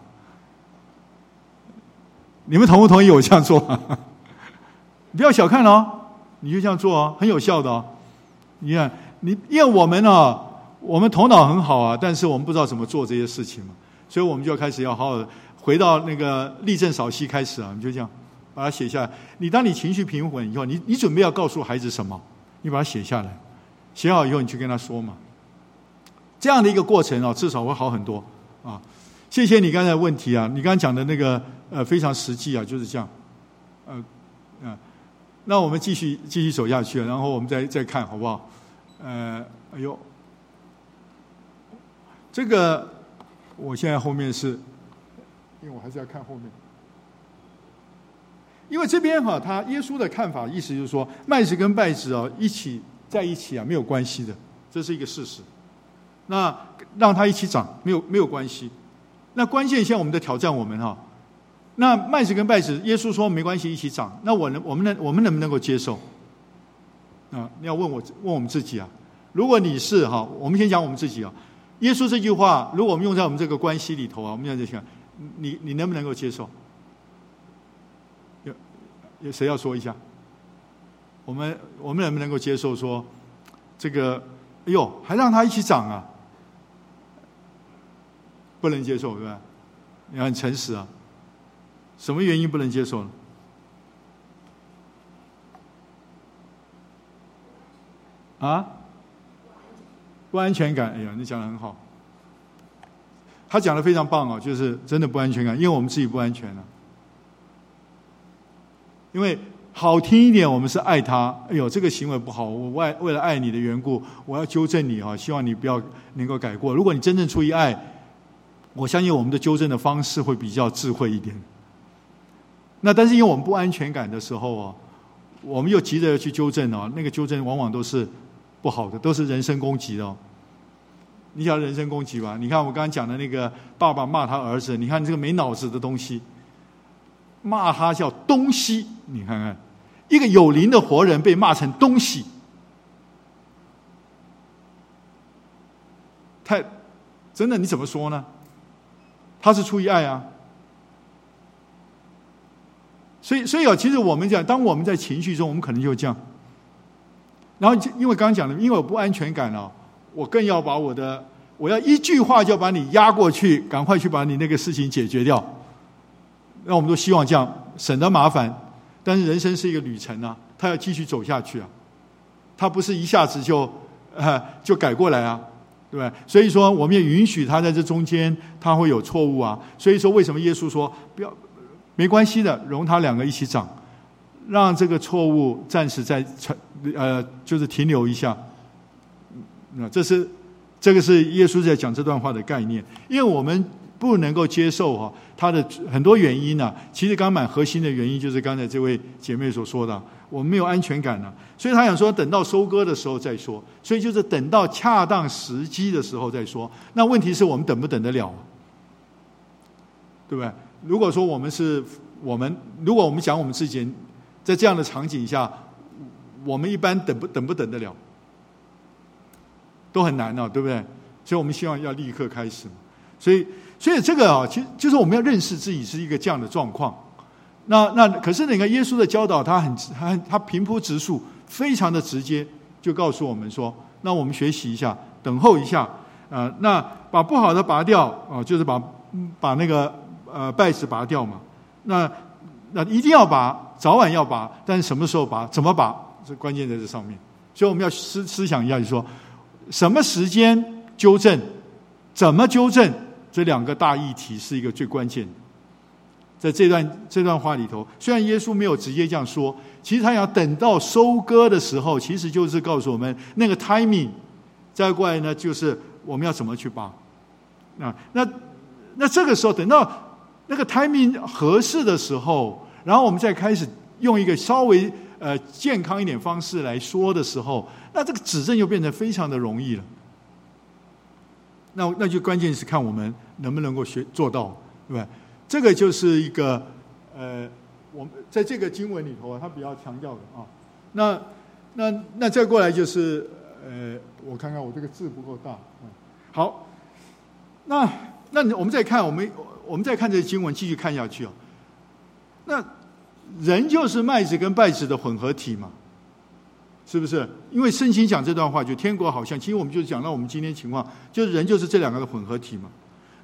你们同不同意我这样做？不要小看哦，你就这样做哦，很有效的哦。你看，你因为我们呢、啊，我们头脑很好啊，但是我们不知道怎么做这些事情嘛。 所以我们就开始要好好的回到那个立正扫息开始啊，你就这样把它写下来。你当你情绪平稳以后，你你准备要告诉孩子什么，你把它写下来，写好以后你去跟他说嘛。这样的一个过程哦，至少会好很多啊。谢谢你刚才的问题啊，你刚才讲的那个呃非常实际啊，就是这样，呃呃，那我们继续继续走下去，然后我们再再看好不好？呃，哎呦，这个我现在后面是，因为我还是要看后面，因为这边哈，他耶稣的看法意思就是说，麦子跟稗子啊一起在一起啊没有关系的，这是一个事实。那让它一起长没有没有关系。那关键现在我们的挑战我们哈，那麦子跟稗子，耶稣说没关系一起长，那我能我们能我们能不能够接受？啊，你要问我问我们自己啊。如果你是哈，我们先讲我们自己啊。耶稣这句话，如果我们用在我们这个关系里头啊，我们现在想，你你能不能够接受？有有谁要说一下？我们我们能不能够接受说，这个哎呦还让它一起长啊？不能接受，对吧？你要很诚实啊。什么原因不能接受呢？啊？不安全感。哎呀，你讲得很好。他讲得非常棒哦，就是真的不安全感，因为我们自己不安全了、啊。因为好听一点，我们是爱他。哎呦，这个行为不好，我为为了爱你的缘故，我要纠正你啊，希望你不要能够改过。如果你真正出于爱，我相信我们的纠正的方式会比较智慧一点。那但是因为我们不安全感的时候哦，我们又急着要去纠正哦，那个纠正往往都是不好的，都是人身攻击的哦。你晓得人身攻击吧？你看我刚刚讲的那个爸爸骂他儿子，你看这个没脑子的东西，骂他叫东西，你看看，一个有灵的活人被骂成东西，太真的你怎么说呢？他是出于爱啊，所以所以啊，其实我们讲，当我们在情绪中，我们可能就这样。然后因为刚刚讲的，因为我不安全感啊，我更要把我的，我要一句话就把你压过去，赶快去把你那个事情解决掉。那我们都希望这样，省得麻烦。但是人生是一个旅程啊，他要继续走下去啊，他不是一下子就呃就改过来啊。对吧？所以说，我们也允许他在这中间，他会有错误啊。所以说，为什么耶稣说不要没关系的，容他两个一起长，让这个错误暂时在呃，就是停留一下。那这是这个是耶稣在讲这段话的概念，因为我们不能够接受哈他的很多原因呢、啊。其实刚蛮核心的原因就是刚才这位姐妹所说的，我们没有安全感呢、啊，所以他想说等到收割的时候再说，所以就是等到恰当时机的时候再说。那问题是我们等不等得了、啊，对不对？如果说我们是我们，如果我们讲我们自己在这样的场景下，我们一般等不等不等得了，都很难啊，对不对？所以我们希望要立刻开始。所以，所以这个啊，其实就是我们要认识自己是一个这样的状况。那那可是那个耶稣的教导，他很他他平铺直述，非常的直接，就告诉我们说，那我们学习一下，等候一下，呃，那把不好的拔掉啊、呃，就是把把那个呃稗子拔掉嘛。那那一定要拔，早晚要拔，但是什么时候拔，怎么拔，这关键在这上面。所以我们要思思想一下，就说什么时间纠正，怎么纠正，这两个大议题是一个最关键的。在这段这段话里头，虽然耶稣没有直接这样说，其实他要等到收割的时候，其实就是告诉我们那个 timing。再过来呢，就是我们要怎么去拔。那那那这个时候，等到那个 timing 合适的时候，然后我们再开始用一个稍微呃健康一点方式来说的时候，那这个指正就变得非常的容易了。那那就关键是看我们能不能够学做到，对吧？这个就是一个呃，我们在这个经文里头啊，他比较强调的啊。那那那再过来就是呃，我看看我这个字不够大，嗯，好，那那我们再看我们我们再看这个经文，继续看下去哦。那人就是麦子跟稗子的混合体嘛，是不是？因为圣经讲这段话，就天国好像，其实我们就讲到我们今天情况，就是人就是这两个的混合体嘛。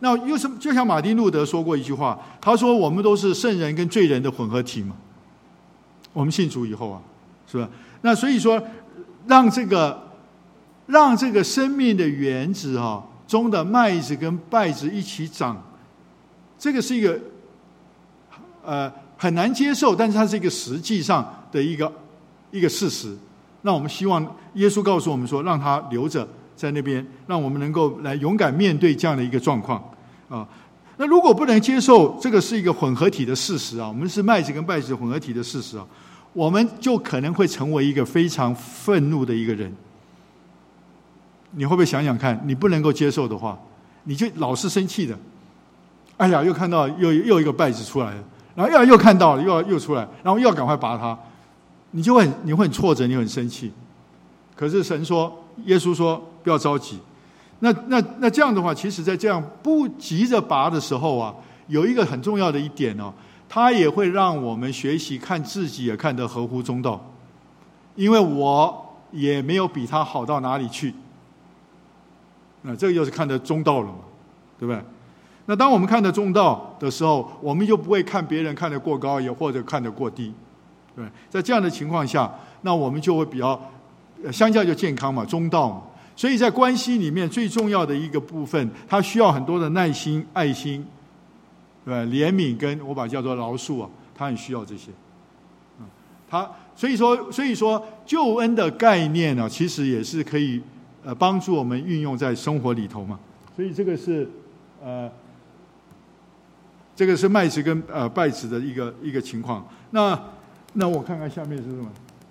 那又是就像马丁路德说过一句话，他说我们都是圣人跟罪人的混合体嘛。我们信主以后啊，是吧？那所以说，让这个让这个生命的原子啊中的麦子跟稗子一起长，这个是一个呃很难接受，但是它是一个实际上的一个一个事实。那我们希望耶稣告诉我们说，让他留着在那边，让我们能够来勇敢面对这样的一个状况啊。那如果不能接受这个是一个混合体的事实啊，我们是麦子跟稗子混合体的事实啊，我们就可能会成为一个非常愤怒的一个人。你会不会想想看，你不能够接受的话，你就老是生气的。哎呀，又看到又又一个稗子出来了，然后又又看到了，又又出来，然后又要赶快拔它，你就会很你会很挫折，你会很生气。可是神说，耶稣说不要着急。那那那这样的话，其实在这样不急着拔的时候啊，有一个很重要的一点哦，它也会让我们学习看自己也看得合乎中道，因为我也没有比他好到哪里去。那这个又是看得中道了嘛，对不对？那当我们看得中道的时候，我们就不会看别人看得过高，也或者看得过低。对，在这样的情况下，那我们就会比较相较就健康嘛，中道嘛。所以在关系里面最重要的一个部分，它需要很多的耐心、爱心，对吧？怜悯跟我把它叫做饶恕啊，它很需要这些。嗯，它所以说，所以说救恩的概念呢、啊，其实也是可以呃帮助我们运用在生活里头嘛。所以这个是呃。这个是麦子跟呃稗子的一个一个情况。那那我看看下面是什么？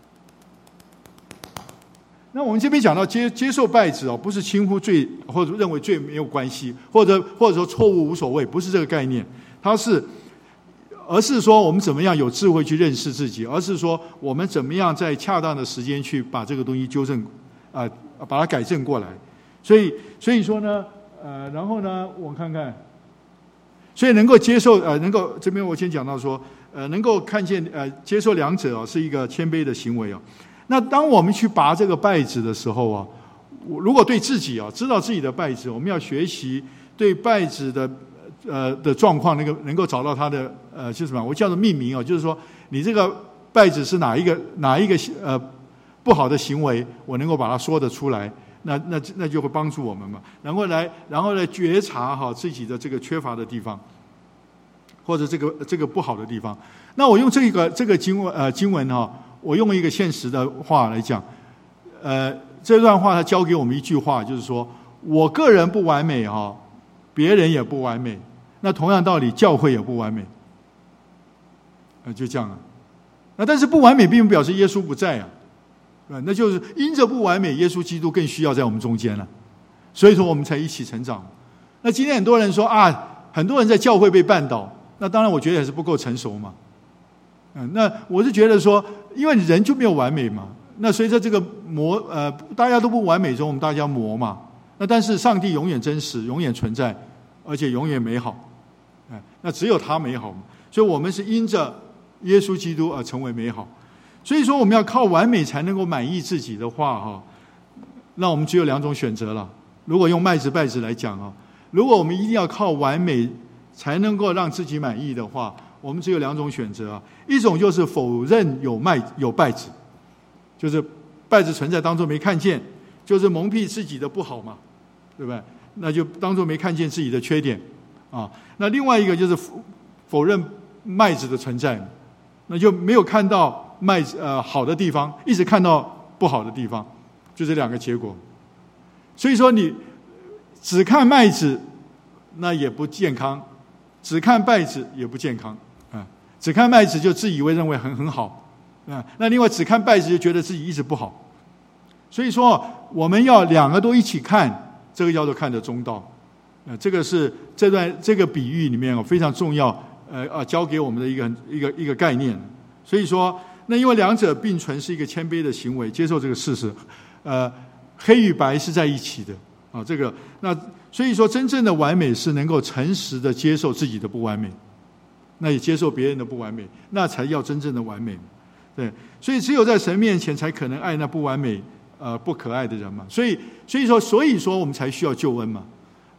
那我们这边讲到接接受稗子哦，不是轻忽罪或者认为罪没有关系，或者或者说错误无所谓，不是这个概念。它是，而是说我们怎么样有智慧去认识自己，而是说我们怎么样在恰当的时间去把这个东西纠正，啊、呃，把它改正过来。所以所以说呢，呃，然后呢，我看看。所以能够接受呃，能够这边我先讲到说，呃，能够看见呃，接受两者哦，是一个谦卑的行为哦。那当我们去拔这个稗子的时候啊，如果对自己啊知道自己的稗子，我们要学习对稗子的呃的状况，能够能够找到它的呃是什么？我叫做命名哦，就是说你这个稗子是哪一个哪一个呃不好的行为，我能够把它说得出来。那那那就会帮助我们嘛，然后来然后来觉察哈自己的这个缺乏的地方，或者这个这个不好的地方。那我用这个这个经文呃经文哈，我用一个现实的话来讲，呃这段话它教给我们一句话，就是说我个人不完美哈，别人也不完美，那同样道理教会也不完美，呃就这样啊。那但是不完美并不表示耶稣不在啊。那就是因着不完美，耶稣基督更需要在我们中间了，所以说我们才一起成长。那今天很多人说啊，很多人在教会被绊倒，那当然我觉得也是不够成熟嘛。嗯，那我是觉得说，因为人就没有完美嘛，那随着这个磨呃大家都不完美中，我们大家磨嘛。那但是上帝永远真实，永远存在，而且永远美好。哎，那只有他美好嘛，所以我们是因着耶稣基督而成为美好。所以说我们要靠完美才能够满意自己的话哈，那我们只有两种选择了。如果用麦子稗子来讲啊，如果我们一定要靠完美才能够让自己满意的话，我们只有两种选择啊。一种就是否认有麦有稗子，就是稗子存在当作没看见，就是蒙蔽自己的不好嘛，对不对？那就当作没看见自己的缺点啊。那另外一个就是否否认麦子的存在，那就没有看到麦子呃好的地方，一直看到不好的地方，就这两个结果。所以说你只看麦子，那也不健康；只看稗子也不健康啊。只看麦子就自以为认为很很好啊，那另外只看稗子就觉得自己一直不好。所以说我们要两个都一起看，这个叫做看得中道。呃，这个是这段这个比喻里面哦非常重要，呃呃教给我们的一个一个一个概念。所以说，那因为两者并存是一个谦卑的行为，接受这个事实，呃，黑与白是在一起的啊。这个那所以说，真正的完美是能够诚实的接受自己的不完美，那也接受别人的不完美，那才要真正的完美。对，所以只有在神面前才可能爱那不完美、呃不可爱的人嘛。所以所以说所以说我们才需要救恩嘛。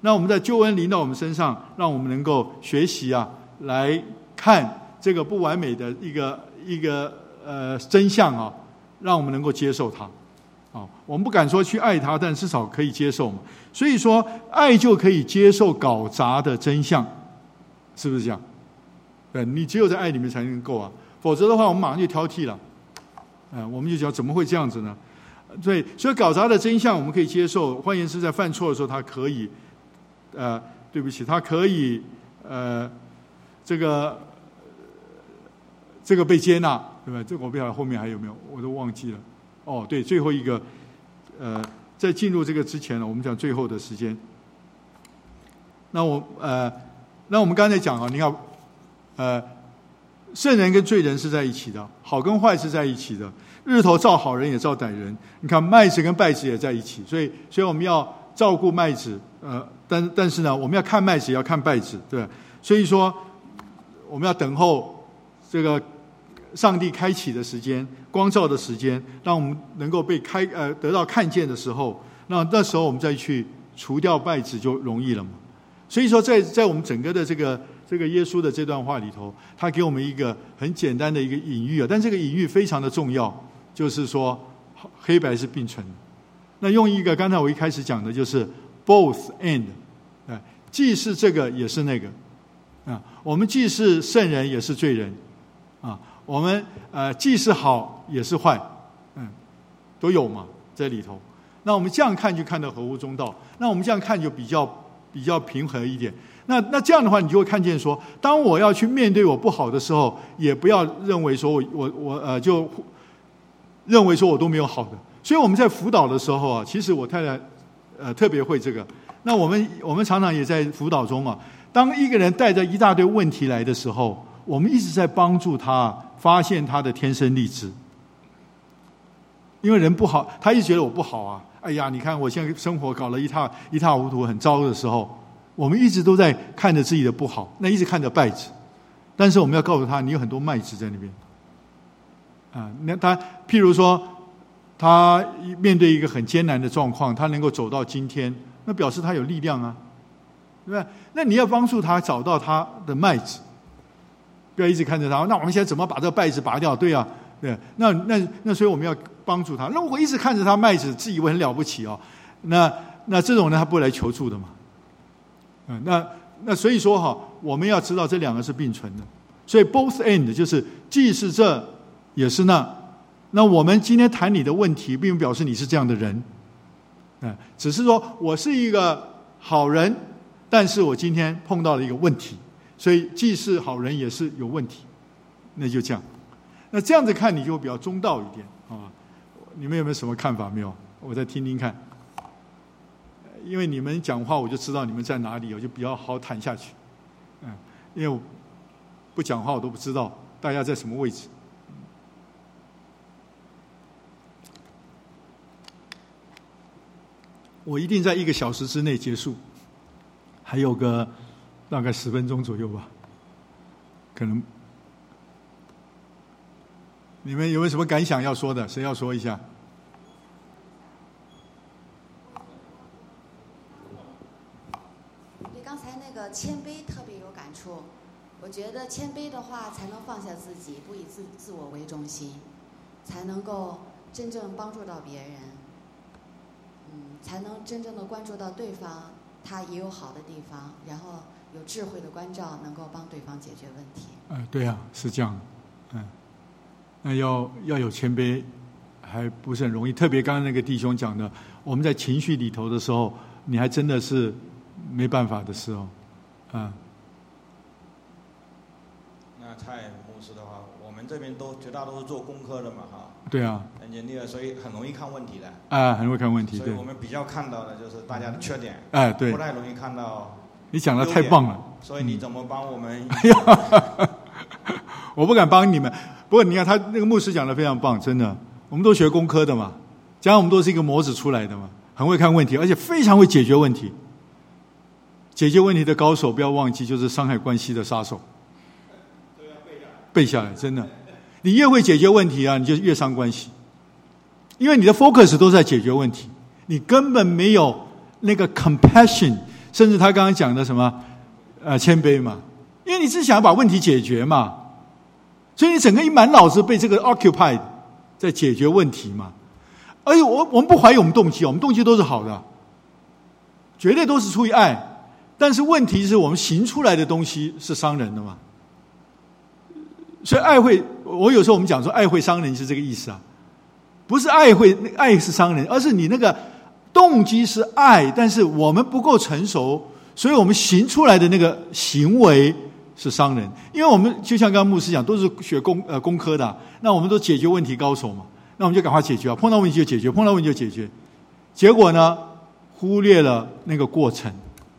那我们在救恩临到我们身上，让我们能够学习啊，来看这个不完美的一个一个呃真相啊，让我们能够接受它。啊，我们不敢说去爱它，但至少可以接受嘛。所以说，爱就可以接受搞砸的真相，是不是这样？对，你只有在爱里面才能够啊，否则的话，我们马上就挑剔了。嗯、呃，我们就讲怎么会这样子呢？所以，所以搞砸的真相我们可以接受。换言之，在犯错的时候，他可以。呃，对不起，他可以呃，这个这个被接纳，对吧？这个我不晓得后面还有没有，我都忘记了。哦，对，最后一个，呃，在进入这个之前呢，我们讲最后的时间。那我呃，那我们刚才讲啊，你看，呃，圣人跟罪人是在一起的，好跟坏是在一起的，日头照好人也照歹人。你看麦子跟稗子也在一起，所以，所以我们要照顾麦子，呃。但但是呢，我们要看麦子，也要看稗子，对吧？所以说，我们要等候这个上帝开启的时间、光照的时间，让我们能够被开呃得到看见的时候，那那时候我们再去除掉稗子就容易了嘛。所以说在，在在我们整个的这个这个耶稣的这段话里头，他给我们一个很简单的一个隐喻啊，但这个隐喻非常的重要，就是说黑白是并存的。那用一个刚才我一开始讲的就是 both and。啊，既是这个也是那个，啊，我们既是圣人也是罪人，啊，我们呃既是好也是坏，嗯，都有嘛在里头。那我们这样看就看得合乎中道，那我们这样看就比较比较平和一点。那那这样的话，你就会看见说，当我要去面对我不好的时候，也不要认为说我我我呃就认为说我都没有好的。所以我们在辅导的时候啊，其实我太太呃特别会这个。那我们我们常常也在辅导中啊，当一个人带着一大堆问题来的时候，我们一直在帮助他发现他的天生丽质。因为人不好，他一直觉得我不好啊，哎呀，你看我现在生活搞了一塌一塌糊涂，很糟的时候，我们一直都在看着自己的不好，那一直看着稗子，但是我们要告诉他，你有很多麦子在那边。啊，那他譬如说，他面对一个很艰难的状况，他能够走到今天。那表示他有力量啊，对吧？那你要帮助他找到他的麦子，不要一直看着他。那我们现在怎么把这个稗子拔掉？对啊，对，那那那所以我们要帮助他。那我一直看着他麦子，自以为很了不起哦。那那这种人他不会来求助的嘛。嗯，那那所以说哈，我们要知道这两个是并存的。所以 both and 就是既是这也是那。那我们今天谈你的问题，并不表示你是这样的人。嗯，只是说我是一个好人，但是我今天碰到了一个问题，所以既是好人也是有问题，那就这样。那这样子看你就比较中道一点啊。你们有没有什么看法？没有？我再听听看。因为你们讲话，我就知道你们在哪里，我就比较好谈下去。嗯，因为我不讲话，我都不知道大家在什么位置。我一定在一个小时之内结束，还有个大概十分钟左右吧，可能。你们有没有什么感想要说的？谁要说一下？ 对刚才那个谦卑特别有感触。我觉得谦卑的话，才能放下自己，不以自自我为中心，才能够真正帮助到别人。嗯，才能真正的关注到对方，他也有好的地方，然后有智慧的关照，能够帮对方解决问题。 嗯，对啊，是这样。嗯，那要要有谦卑，还不是很容易。特别刚刚那个弟兄讲的，我们在情绪里头的时候，你还真的是没办法的时候，啊。 那蔡牧师的话，我们这边都绝大多数做功课的嘛，哈。 对啊， 很严厉的，所以很容易看问题的。 啊，很容易看问题。 所以我们比较看到的就是大家的缺点。 哎，对。 不太容易看到。 你讲的太棒了。 所以你怎么帮我们？ 哎呀，我不敢帮你们。不过你看他那个牧师讲的非常棒，真的。我们都学工科的嘛，加上我们都是一个模子出来的嘛，很会看问题，而且非常会解决问题。解决问题的高手，不要忘记，就是伤害关系的杀手。 都要背下来。 背下来，真的。你越会解决问题啊，你就越伤关系，因为你的 focus 都在解决问题，你根本没有那个 compassion 甚至他刚刚讲的什么呃谦卑嘛，因为你是想要把问题解决嘛，所以你整个一满脑子被这个 occupied 在解决问题嘛。而且我我们不怀疑我们动机，我们动机都是好的，绝对都是出于爱。但是问题是我们行出来的东西是伤人的嘛？所以爱会，我有时候我们讲说爱会伤人是这个意思啊，不是爱会爱是伤人，而是你那个动机是爱，但是我们不够成熟，所以我们行出来的那个行为是伤人。因为我们就像刚刚牧师讲，都是学工呃工科的、啊，那我们都解决问题高手嘛，那我们就赶快解决啊，碰到问题就解决，碰到问题就解决。结果呢，忽略了那个过程。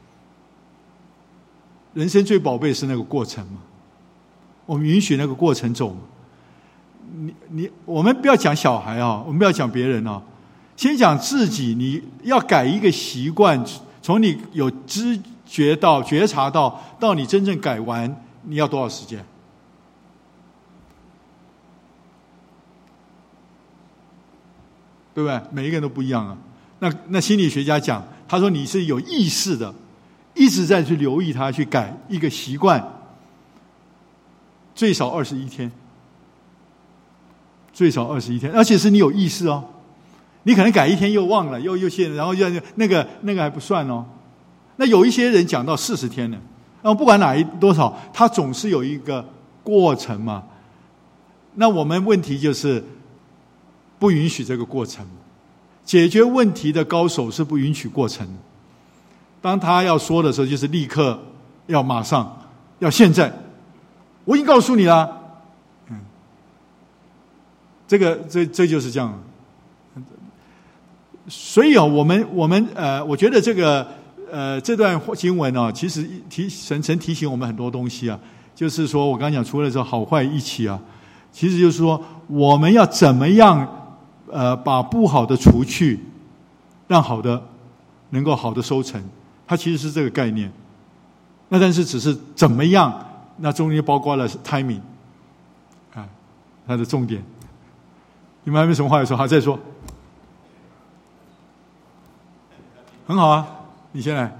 人生最宝贝是那个过程嘛，我们允许那个过程走嘛。你你，我们不要讲小孩啊，我们不要讲别人啊，先讲自己。你要改一个习惯，从你有知觉到、觉察到，到你真正改完，你要多少时间？对不对？每一个人都不一样啊。那那心理学家讲，他说你是有意识的。一直在去留意它，去改一个习惯，最少二十一天，最少二十一天，而且是你有意识哦。你可能改一天又忘了，又又现，然后又那个那个还不算哦。那有一些人讲到四十天呢，然后不管哪一多少，他总是有一个过程嘛。那我们问题就是不允许这个过程，解决问题的高手是不允许过程的。当他要说的时候，就是立刻要马上要现在，我已经告诉你了，嗯，这个这这就是这样。所以啊，我们我们呃，我觉得这个呃这段经文啊，其实提神神提醒我们很多东西啊，就是说我刚刚讲，除了说好坏一起啊，其实就是说我们要怎么样呃把不好的除去，让好的能够好的收成。它其实是这个概念，那但是只是怎么样？那中间包括了 timing， 啊，它的重点。你们还没什么话要说，好，再说。很好啊，你先来。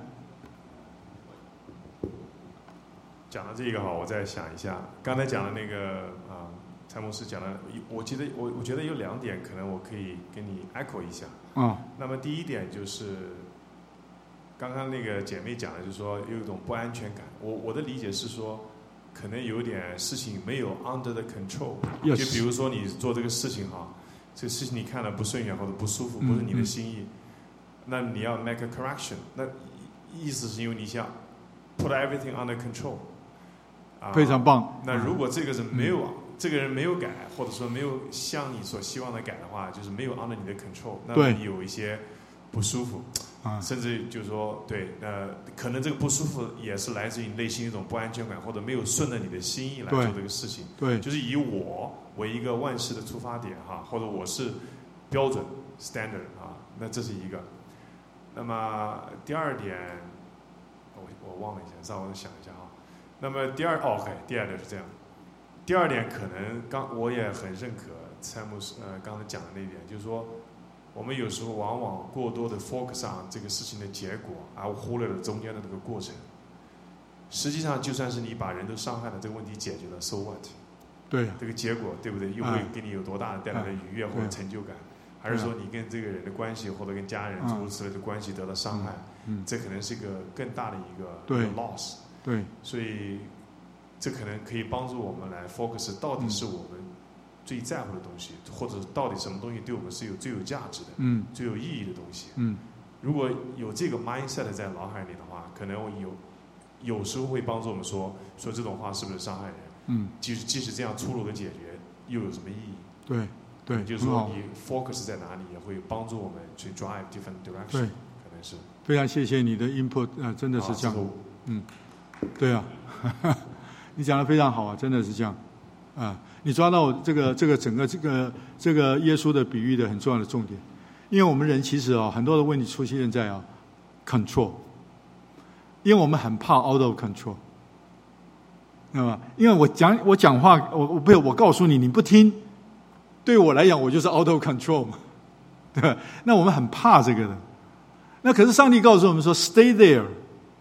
讲到这个哈，我再想一下，刚才讲的那个啊，蔡牧师讲的，我记得我我觉得有两点，可能我可以跟你 echo 一下。 啊、嗯。 那么第一点就是。刚刚那个姐妹讲的，就是说有一种不安全感。我我的理解是说，可能有点事情没有 under the control。就比如说你做这个事情哈，这个事情你看了不顺眼或者不舒服，不是你的心意，嗯、那你要 make a correction。那意思是因为你想 put everything under control。啊、 非常棒。 那如果这个人没有、嗯、这个人没有改，或者说没有像你所希望的改的话，就是没有 under 你的 control， 那么你有一些不舒服。甚至就是说，对，呃，可能这个不舒服也是来自于你内心一种不安全感，或者没有顺着你的心意来做这个事情。 对， 就是以我为一个万事的出发点哈，或者我是标准 standard 啊，那这是一个。那么第二点，我我忘了一下，让我想一下哈。那么第二、哦、，OK， 第二点是这样。第二点可能刚我也很认可蔡牧师呃刚才讲的那一点，就是说。我们有时候往往过多的 focus on 这个事情的结果，而忽略了中间的这个过程。实际上，就算是你把人都伤害了，这个问题解决了 ，so what？ 对， 这个结果对不对？又会给你有多大的带来的愉悦或者成就感？还是说你跟这个人的关系或者跟家人诸如此类的关系得到伤害？嗯，这可能是一个更大的一个一个 loss。 对， 所以这可能可以帮助我们来 focus 到底是我们。最在乎的东西，或者到底什么东西对我们是有最有价值的、嗯、最有意义的东西。嗯，如果有这个 mindset 在脑海里的话，可能有有时候会帮助我们说说这种话是不是伤害人？嗯，即使即使这样粗鲁的解决，又有什么意义？ 对对， 就是说你 focus 在哪里，也会帮助我们去 drive different direction。对，可能是。 非常谢谢你的 input 啊、呃，真的是这样。嗯，对啊，你讲的非常好啊，真的是这样啊。你抓到这个这个整个这个这个耶稣的比喻的很重要的重点，因为我们人其实啊很多的问题出现在啊 control， 因为我们很怕 out of control， 知道吗？因为我讲我讲话我我不我告诉你你不听，对我来讲我就是 out of control 嘛，对吧？那我们很怕这个的。那可是上帝告诉我们说 stay there，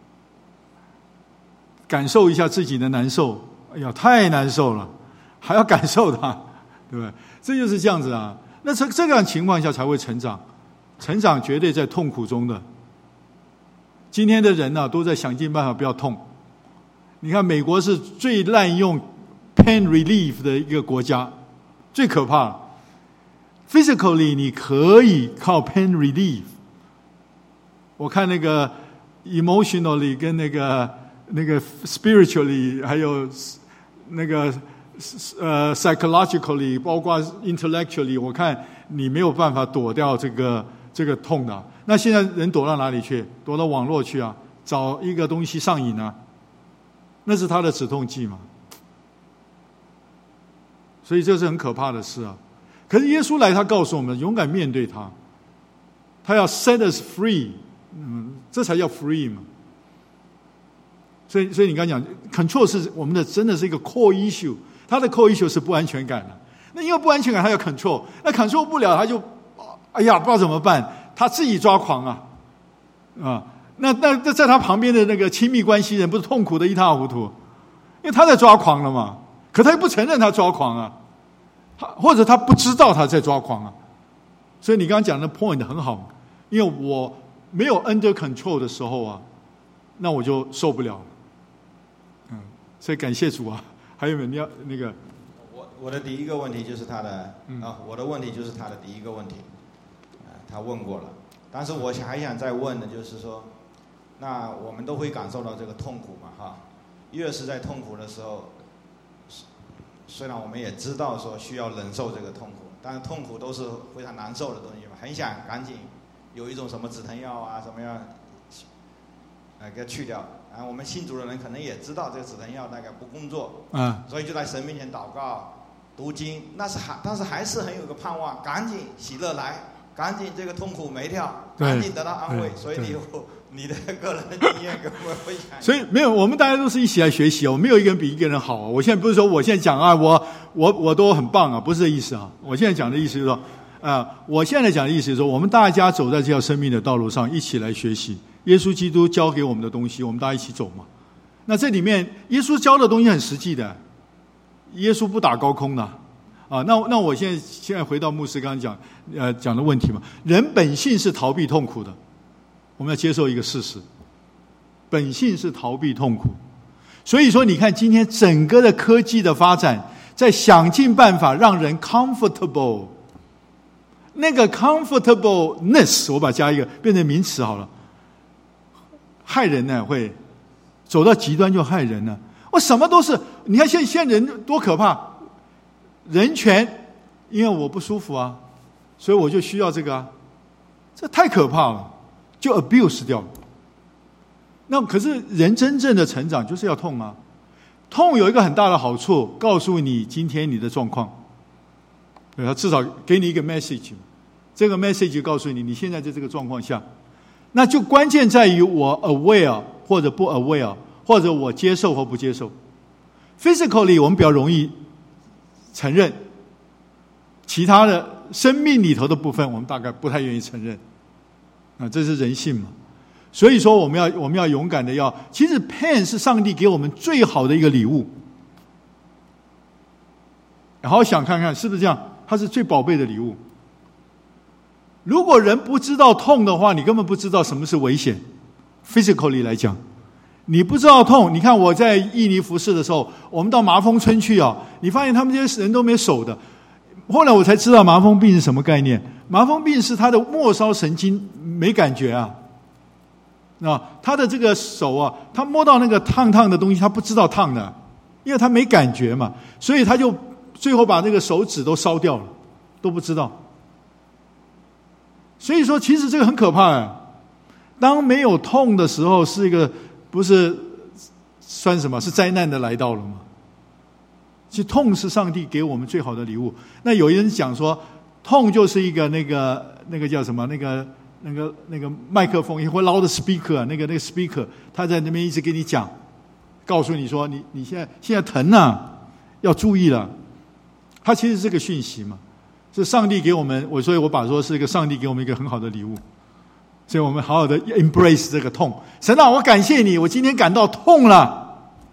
感受一下自己的难受，哎呀，太难受了，还要感受它，对不对？这就是这样子啊。那这这样情况下才会成长，成长绝对在痛苦中的。今天的人呢、啊，都在想尽办法不要痛。你看，美国是最滥用 pain relief 的一个国家，最可怕了。Physically 你可以靠 pain relief， 我看那个 emotionally 跟那个那个 spiritually 还有那个呃 psychologically 包括 intellectually， 我看你没有办法躲掉这个这个痛的。那现在人躲到哪里去？躲到网络去啊，找一个东西上瘾啊，那是他的止痛剂嘛。所以这是很可怕的事啊。可是耶稣来，他告诉我们勇敢面对他，他要 set us free， 嗯，这才叫 free 嘛。所以，所以你刚讲 control 是我们的真的是一个 core issue， 他的 core issue 是不安全感的。那因为不安全感，他要 control， 那 control 不了，他就哎呀不知道怎么办，他自己抓狂啊啊！那那那在他旁边的那个亲密关系人，不是痛苦的一塌糊涂，因为他在抓狂了嘛，可他又不承认他抓狂啊。或者他不知道他在抓狂啊，所以你刚刚讲的 point 很好，因为我没有 under control 的时候啊，那我就受不了了。嗯，所以感谢主啊。还有没有你要那个？ 我我的第一个问题就是他的、 嗯、 啊，我的问题就是他的第一个问题，啊，他问过了，但是我还想再问的就是说，那我们都会感受到这个痛苦嘛，哈，越是在痛苦的时候。虽然我们也知道说需要忍受这个痛苦，但是痛苦都是非常难受的东西嘛，很想赶紧有一种什么止疼药啊，什么样，呃，给它去掉。然后我们信主的人可能也知道这个止疼药大概不工作， 嗯， 所以就在神面前祷告、读经，那是还，但是还是很有个盼望，赶紧喜乐来，赶紧这个痛苦没掉，赶紧得到安慰。所以你有你的个人的经验跟我们分享。 所以没有，我们大家都是一起来学习哦，没有一个人比一个人好啊。我现在不是说我现在讲啊，我我我都很棒啊，不是这意思啊。我现在讲的意思就是说，啊、呃，我现在讲的意思是说，我们大家走在这条生命的道路上，一起来学习耶稣基督教给我们的东西，我们大家一起走嘛。那这里面耶稣教的东西很实际的，耶稣不打高空的啊。那那我现在现在回到牧师刚刚讲呃讲的问题嘛，人本性是逃避痛苦的。我们要接受一个事实，本性是逃避痛苦。所以说你看今天整个的科技的发展，在想尽办法让人 comfortable， 那个 comfortableness 我把它加一个变成名词好了，害人呢，会走到极端就害人呢。我什么都是，你看现在现在人多可怕，人权，因为我不舒服啊，所以我就需要这个啊，这太可怕了，就 abuse 掉了。那可是人真正的成长就是要痛啊，痛有一个很大的好处，告诉你今天你的状况，对，他至少给你一个 message， 这个 message 告诉你你现在在这个状况下，那就关键在于我 aware 或者不 aware， 或者我接受或不接受。Physically 我们比较容易承认，其他的生命里头的部分我们大概不太愿意承认，啊，这是人性嘛。所以说我们要我们要勇敢的要，其实 pain 是上帝给我们最好的一个礼物。然后想看看是不是这样，它是最宝贝的礼物。如果人不知道痛的话，你根本不知道什么是危险。Physically 来讲，你不知道痛。你看我在印尼服侍的时候，我们到麻风村去啊，你发现他们这些人都没手的。后来我才知道麻风病是什么概念。麻风病是他的末梢神经没感觉啊，啊，他的这个手啊，他摸到那个烫烫的东西，他不知道烫的，因为他没感觉嘛，所以他就最后把那个手指都烧掉了，都不知道。所以说，其实这个很可怕啊。当没有痛的时候，是一个不是算什么？是灾难的来到了吗？其实痛是上帝给我们最好的礼物。那有人讲说，痛就是一个那个那个叫什么？那个那个那个麦克风，也会捞的 speaker， 那个那个 speaker， 他在那边一直跟你讲，告诉你说，你你现在现在疼啊，要注意了。它其实是个讯息嘛，是上帝给我们，我所以我把说是一个上帝给我们一个很好的礼物。所以我们好好的 embrace 这个痛。神啊，我感谢你，我今天感到痛了，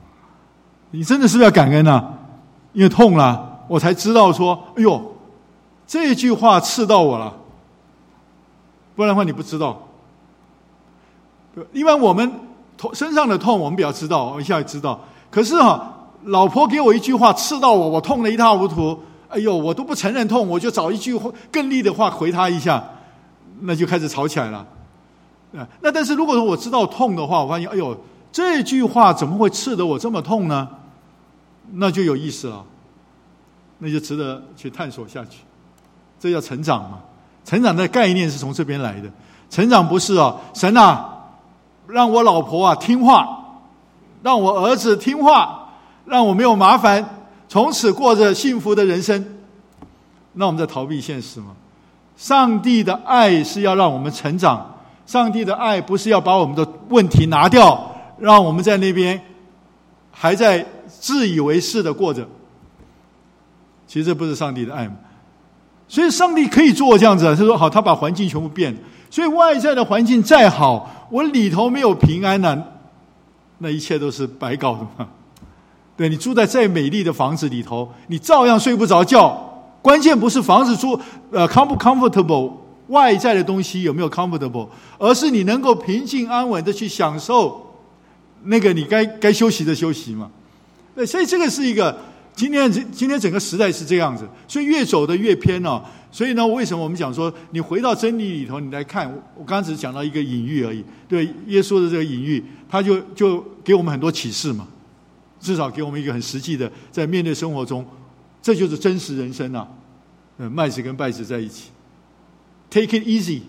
你真的是不是要感恩啊？因为痛了，我才知道说，哎呦，这句话刺到我了。不然的话你不知道。因为我们身上的痛我们比较知道，我一下就知道。可是啊，老婆给我一句话刺到我，我痛得一塌糊涂。哎呦，我都不承认痛，我就找一句更厉的话回他一下，那就开始吵起来了。那但是如果说我知道痛的话，我发现，哎呦，这句话怎么会刺得我这么痛呢？那就有意思了，那就值得去探索下去。这叫成长嘛。成长的概念是从这边来的。成长不是啊，神啊，让我老婆啊听话，让我儿子听话，让我没有麻烦，从此过着幸福的人生。那我们在逃避现实吗？上帝的爱是要让我们成长，上帝的爱不是要把我们的问题拿掉，让我们在那边还在自以为是的过着。其实这不是上帝的爱嘛。所以上帝可以做这样子，他说好，他把环境全部变。所以外在的环境再好，我里头没有平安呢、啊，那一切都是白搞的嘛。对，你住在再美丽的房子里头，你照样睡不着觉。关键不是房子住呃 com 不 comfortable， 外在的东西有没有 comfortable， 而是你能够平静安稳的去享受那个你该该休息的休息嘛。对，所以这个是一个今天今天整个时代是这样子，所以越走的越偏哦。所以呢，为什么我们讲说你回到真理里头，你来看，我刚刚只是讲到一个隐喻而已。对，耶稣的这个隐喻，他就就给我们很多启示嘛，至少给我们一个很实际的，在面对生活中，这就是真实人生啊。呃，麦子跟稗子在一起 ，take it easy，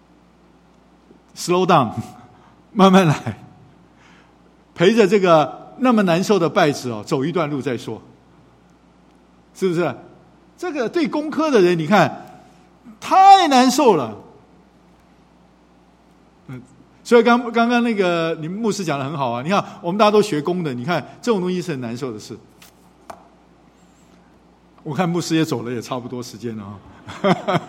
slow down， 慢慢来，陪着这个那么难受的稗子哦，走一段路再说，是不是？这个对工科的人，你看太难受了。嗯，所以刚刚刚那个你们牧师讲的很好啊，你看我们大家都学工的，你看这种东西是很难受的事。我看牧师也走了，也差不多时间了啊。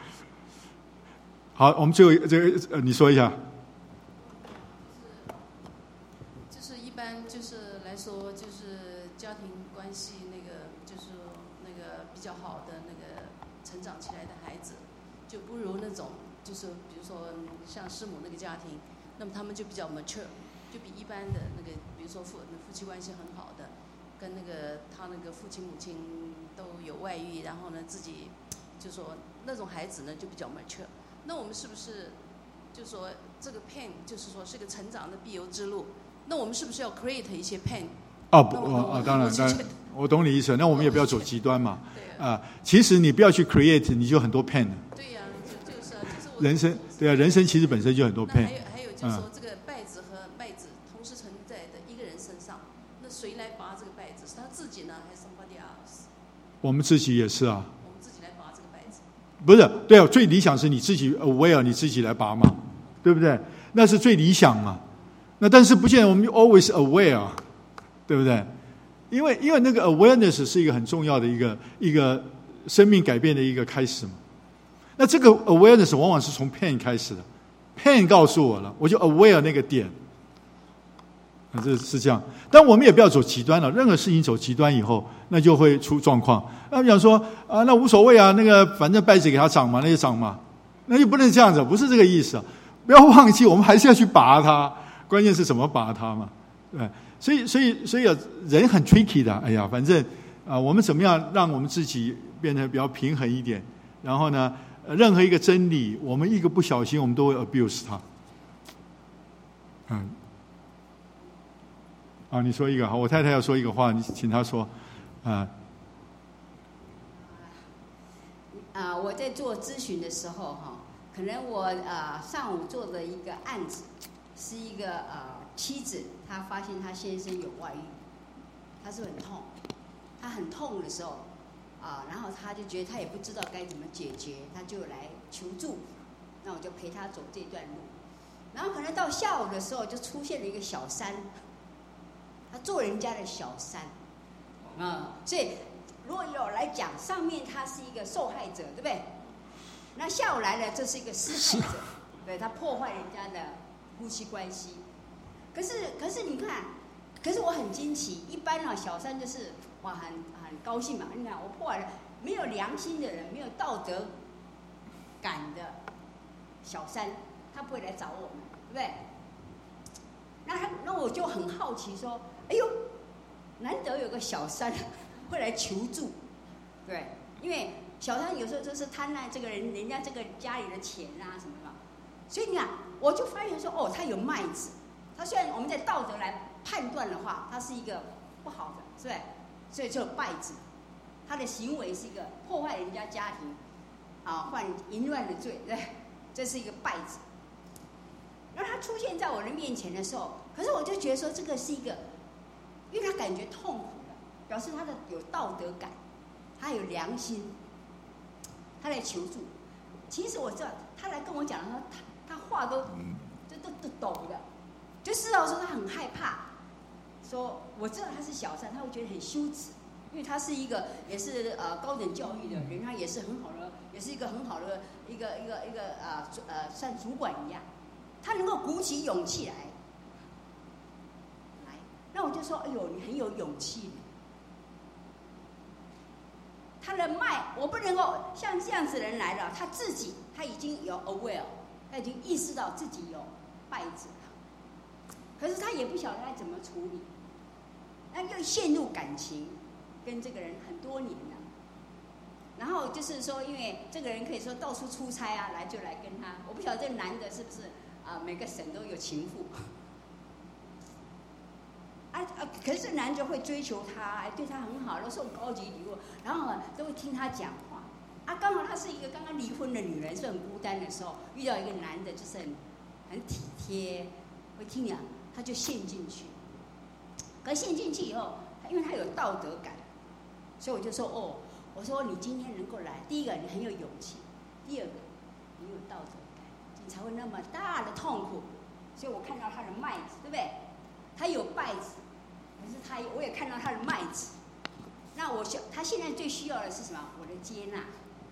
好，我们最后这个呃，你说一下。 就是一般就是来说，就是家庭关系那个就是那个比较好的那个成长起来的孩子，就不如那种就是比如说像师母那个家庭，那么他们就比较 mature， 就比一般的那个比如说夫夫妻关系很好的。跟那个他那个父亲母亲都有外遇，然后呢自己就说那种孩子呢就比较 mature。那我们是不是就说这个 pain 就是说是个成长的必由之路？那我们是不是要 create 一些 pain？ 哦不哦当然当然，我懂你意思。那我们也不要走极端嘛。对啊、呃，其实你不要去 create， 你就很多 pain 了。 对呀、啊，就就是啊，就是我人生对啊，人生其实本身就很多 pain。 还有还有就是说、嗯、这个稗子和麦子同时存在的一个人身上，那谁来拔这个稗子？是他自己呢，还是 somebody else？ 我们自己也是啊。 我们自己来拔这个稗子。 不是，对啊，最理想是你自己 aware， 你自己来拔嘛，对不对？那是最理想嘛。那但是不见得我们 always aware， 对不对？因为因为那个 awareness 是一个很重要的一个一个生命改变的一个开始嘛。那这个 awareness 往往是从 pain 开始的 ，pain 告诉我了，我就 aware 那个点。这是这样，但我们也不要走极端了。任何事情走极端以后，那就会出状况。那讲说啊，那无所谓啊，那个反正稗子给它长嘛，那就长嘛，那就不能这样子，不是这个意思啊！不要忘记，我们还是要去拔它，关键是怎么拔它嘛？对，所以所以所以人很 tricky 的。哎呀，反正啊，我们怎么样让我们自己变得比较平衡一点？然后呢，任何一个真理，我们一个不小心，我们都会 abuse 它。嗯。啊，你说一个好，我太太要说一个话，你请她说，啊。 啊，我在做咨询的时候哈，可能我啊上午做的一个案子，是一个呃妻子，她发现她先生有外遇，她是很痛，她很痛的时候，啊，然后她就觉得她也不知道该怎么解决，她就来求助，那我就陪她走这段路，然后可能到下午的时候就出现了一个小三。他做人家的小三，啊、嗯，所以如果有来讲，上面他是一个受害者，对不对？那下午来了，这是一个施害者，对，他破坏人家的夫妻关系。可是，可是你看， 可是我很惊奇，一般啊小三就是哇很很高兴嘛，你看我破坏了，没有良心的人，没有道德感的小三，他不会来找我们，对不对？那他那我就很好奇说，哎呦，难得有个小三会来求助，对，因为小三有时候就是贪婪这个人人家这个家里的钱啊什么的，所以你看，我就发现说，哦，他有麦子，他虽然我们在道德来判断的话，他是一个不好的，是不是？所以就有败子，他的行为是一个破坏人家家庭，啊，犯淫乱的罪，对，这是一个败子。然后他出现在我的面前的时候，可是我就觉得说，这个是一个，因为他感觉痛苦了，表示他的有道德感，他有良心，他来求助。其实我知道，他来跟我讲的时候，他他话都都都都懂的，就知道说他很害怕，说我知道他是小三，他会觉得很羞耻，因为他是一个也是呃高等教育的人，他也是很好的，也是一个很好的一个一个一个呃呃像主管一样，他能够鼓起勇气来，来，那我就说，哎呦，你很有勇气。他的脉，我不能够像这样子的人来了，他自己他已经有 aware， 他已经意识到自己有败子了，可是他也不晓得该怎么处理，那又陷入感情，跟这个人很多年了。然后就是说，因为这个人可以说到处出差啊，来就来跟他，我不晓得这个男的是不是啊、呃，每个省都有情妇。啊啊！可是男的会追求她，对她很好，都送高级礼物，然后都会听她讲话。啊，刚好她是一个刚刚离婚的女人，是很孤单的时候，遇到一个男的，就是很很体贴，会听讲，她就陷进去。可陷进去以后，因为她有道德感，所以我就说哦，我说你今天能够来，第一个你很有勇气，第二个你有道德感，你才会那么大的痛苦。所以我看到她的麦子，对不对？她有败子。可是他，我也看到他的麦子。那我想，他现在最需要的是什么？我的接纳。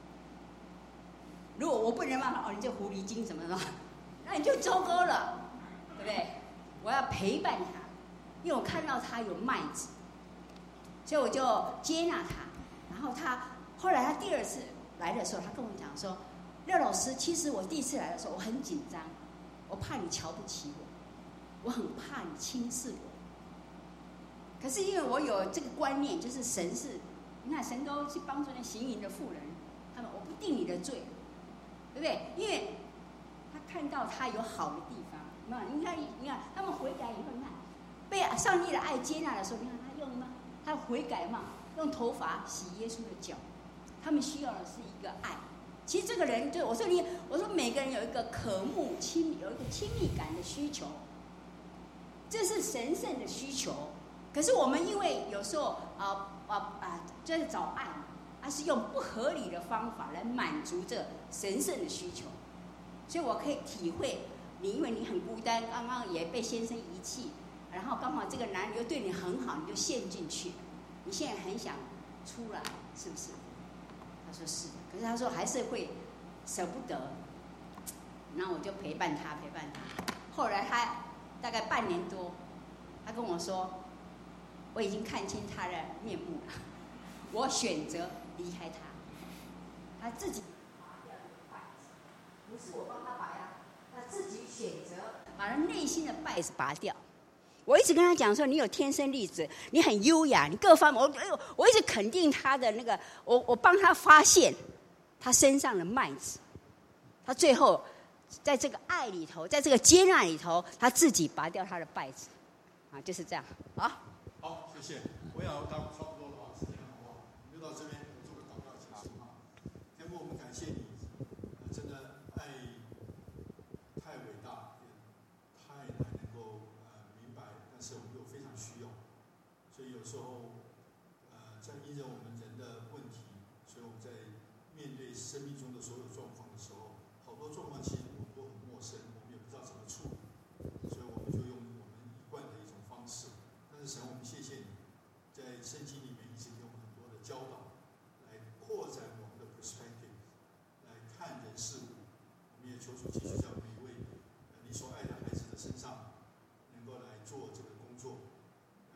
如果我不能让他哦，你这狐狸精什么的，那你就糟糕了，对不对？我要陪伴他，因为我看到他有麦子，所以我就接纳他。然后他后来他第二次来的时候，他跟我讲说：“廖老师，其实我第一次来的时候我很紧张，我怕你瞧不起我，我很怕你轻视我。”可是因为我有这个观念，就是神是，你看神都去帮助那行淫的妇人，他们我不定你的罪，对不对？因为他看到他有好的地方，那你看，你看他们悔改以后，你看被上帝的爱接纳的时候，你看他用吗？他悔改嘛，用头发洗耶稣的脚，他们需要的是一个爱。其实这个人就我说你，我说每个人有一个渴慕亲，有一个亲密感的需求，这是神圣的需求。可是我们因为有时候啊啊啊，就是找爱，而是用不合理的方法来满足这神圣的需求，所以我可以体会你，因为你很孤单，刚刚也被先生遗弃，然后刚好这个男人又对你很好，你就陷进去，你现在很想出来，是不是？他说是的，可是他说还是会舍不得，然后我就陪伴他，陪伴他。后来他大概半年多，他跟我说。我已经看清他的面目了，我选择离开他，他自己拔掉了败子，不是我帮他拔呀，他自己选择把他内心的败子拔掉。我一直跟他讲说，你有天生丽质，你很优雅，你各方面，我我一直肯定他的那个，我我帮他发现他身上的麦子，他最后在这个爱里头，在这个接纳里头，他自己拔掉他的败子，啊，就是这样，好。 好，谢谢。我想差不多了啊，时间好不好？就到这边，我做个祷告结束啊。天父，我们感谢你，呃、真的爱太伟大，也太难能够呃明白，但是我们又非常需要，所以有时候呃在因着我们人的问题，所以我们在面对生命中的所有状况的时候，好多状况其实我们都很陌生，我们也不知道怎么处理，所以我们就用我们一贯的一种方式。但是神，我们谢谢你，在圣经里面一直给我们很多的教导，来扩展我们的 perspective， 来看人事物。我们也求主继续在我们每一位你所爱的孩子的身上，能够来做这个工作，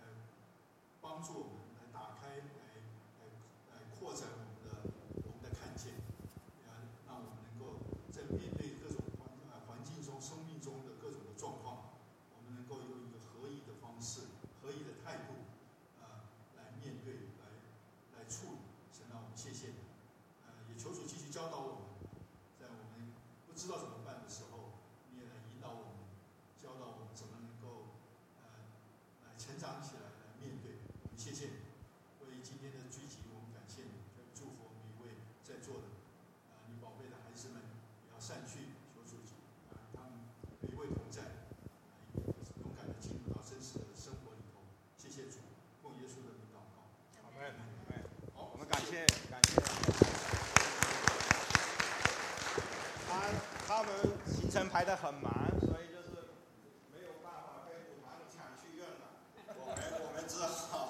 教导我们，在我们不知道怎么办的时候，你也来引导我们，教导我们怎么能够呃来成长起来，来面对。我们谢谢你，为今天的聚集，我们感谢你，祝福我们每一位在座的啊、呃，你宝贝的孩子们也要善去，求主啊，他们每一位同在，勇敢的进入到真实的生活里头。谢谢主，奉耶稣的名祷告。 阿门，阿门。好，我们感谢感谢。他他们行程排得很满。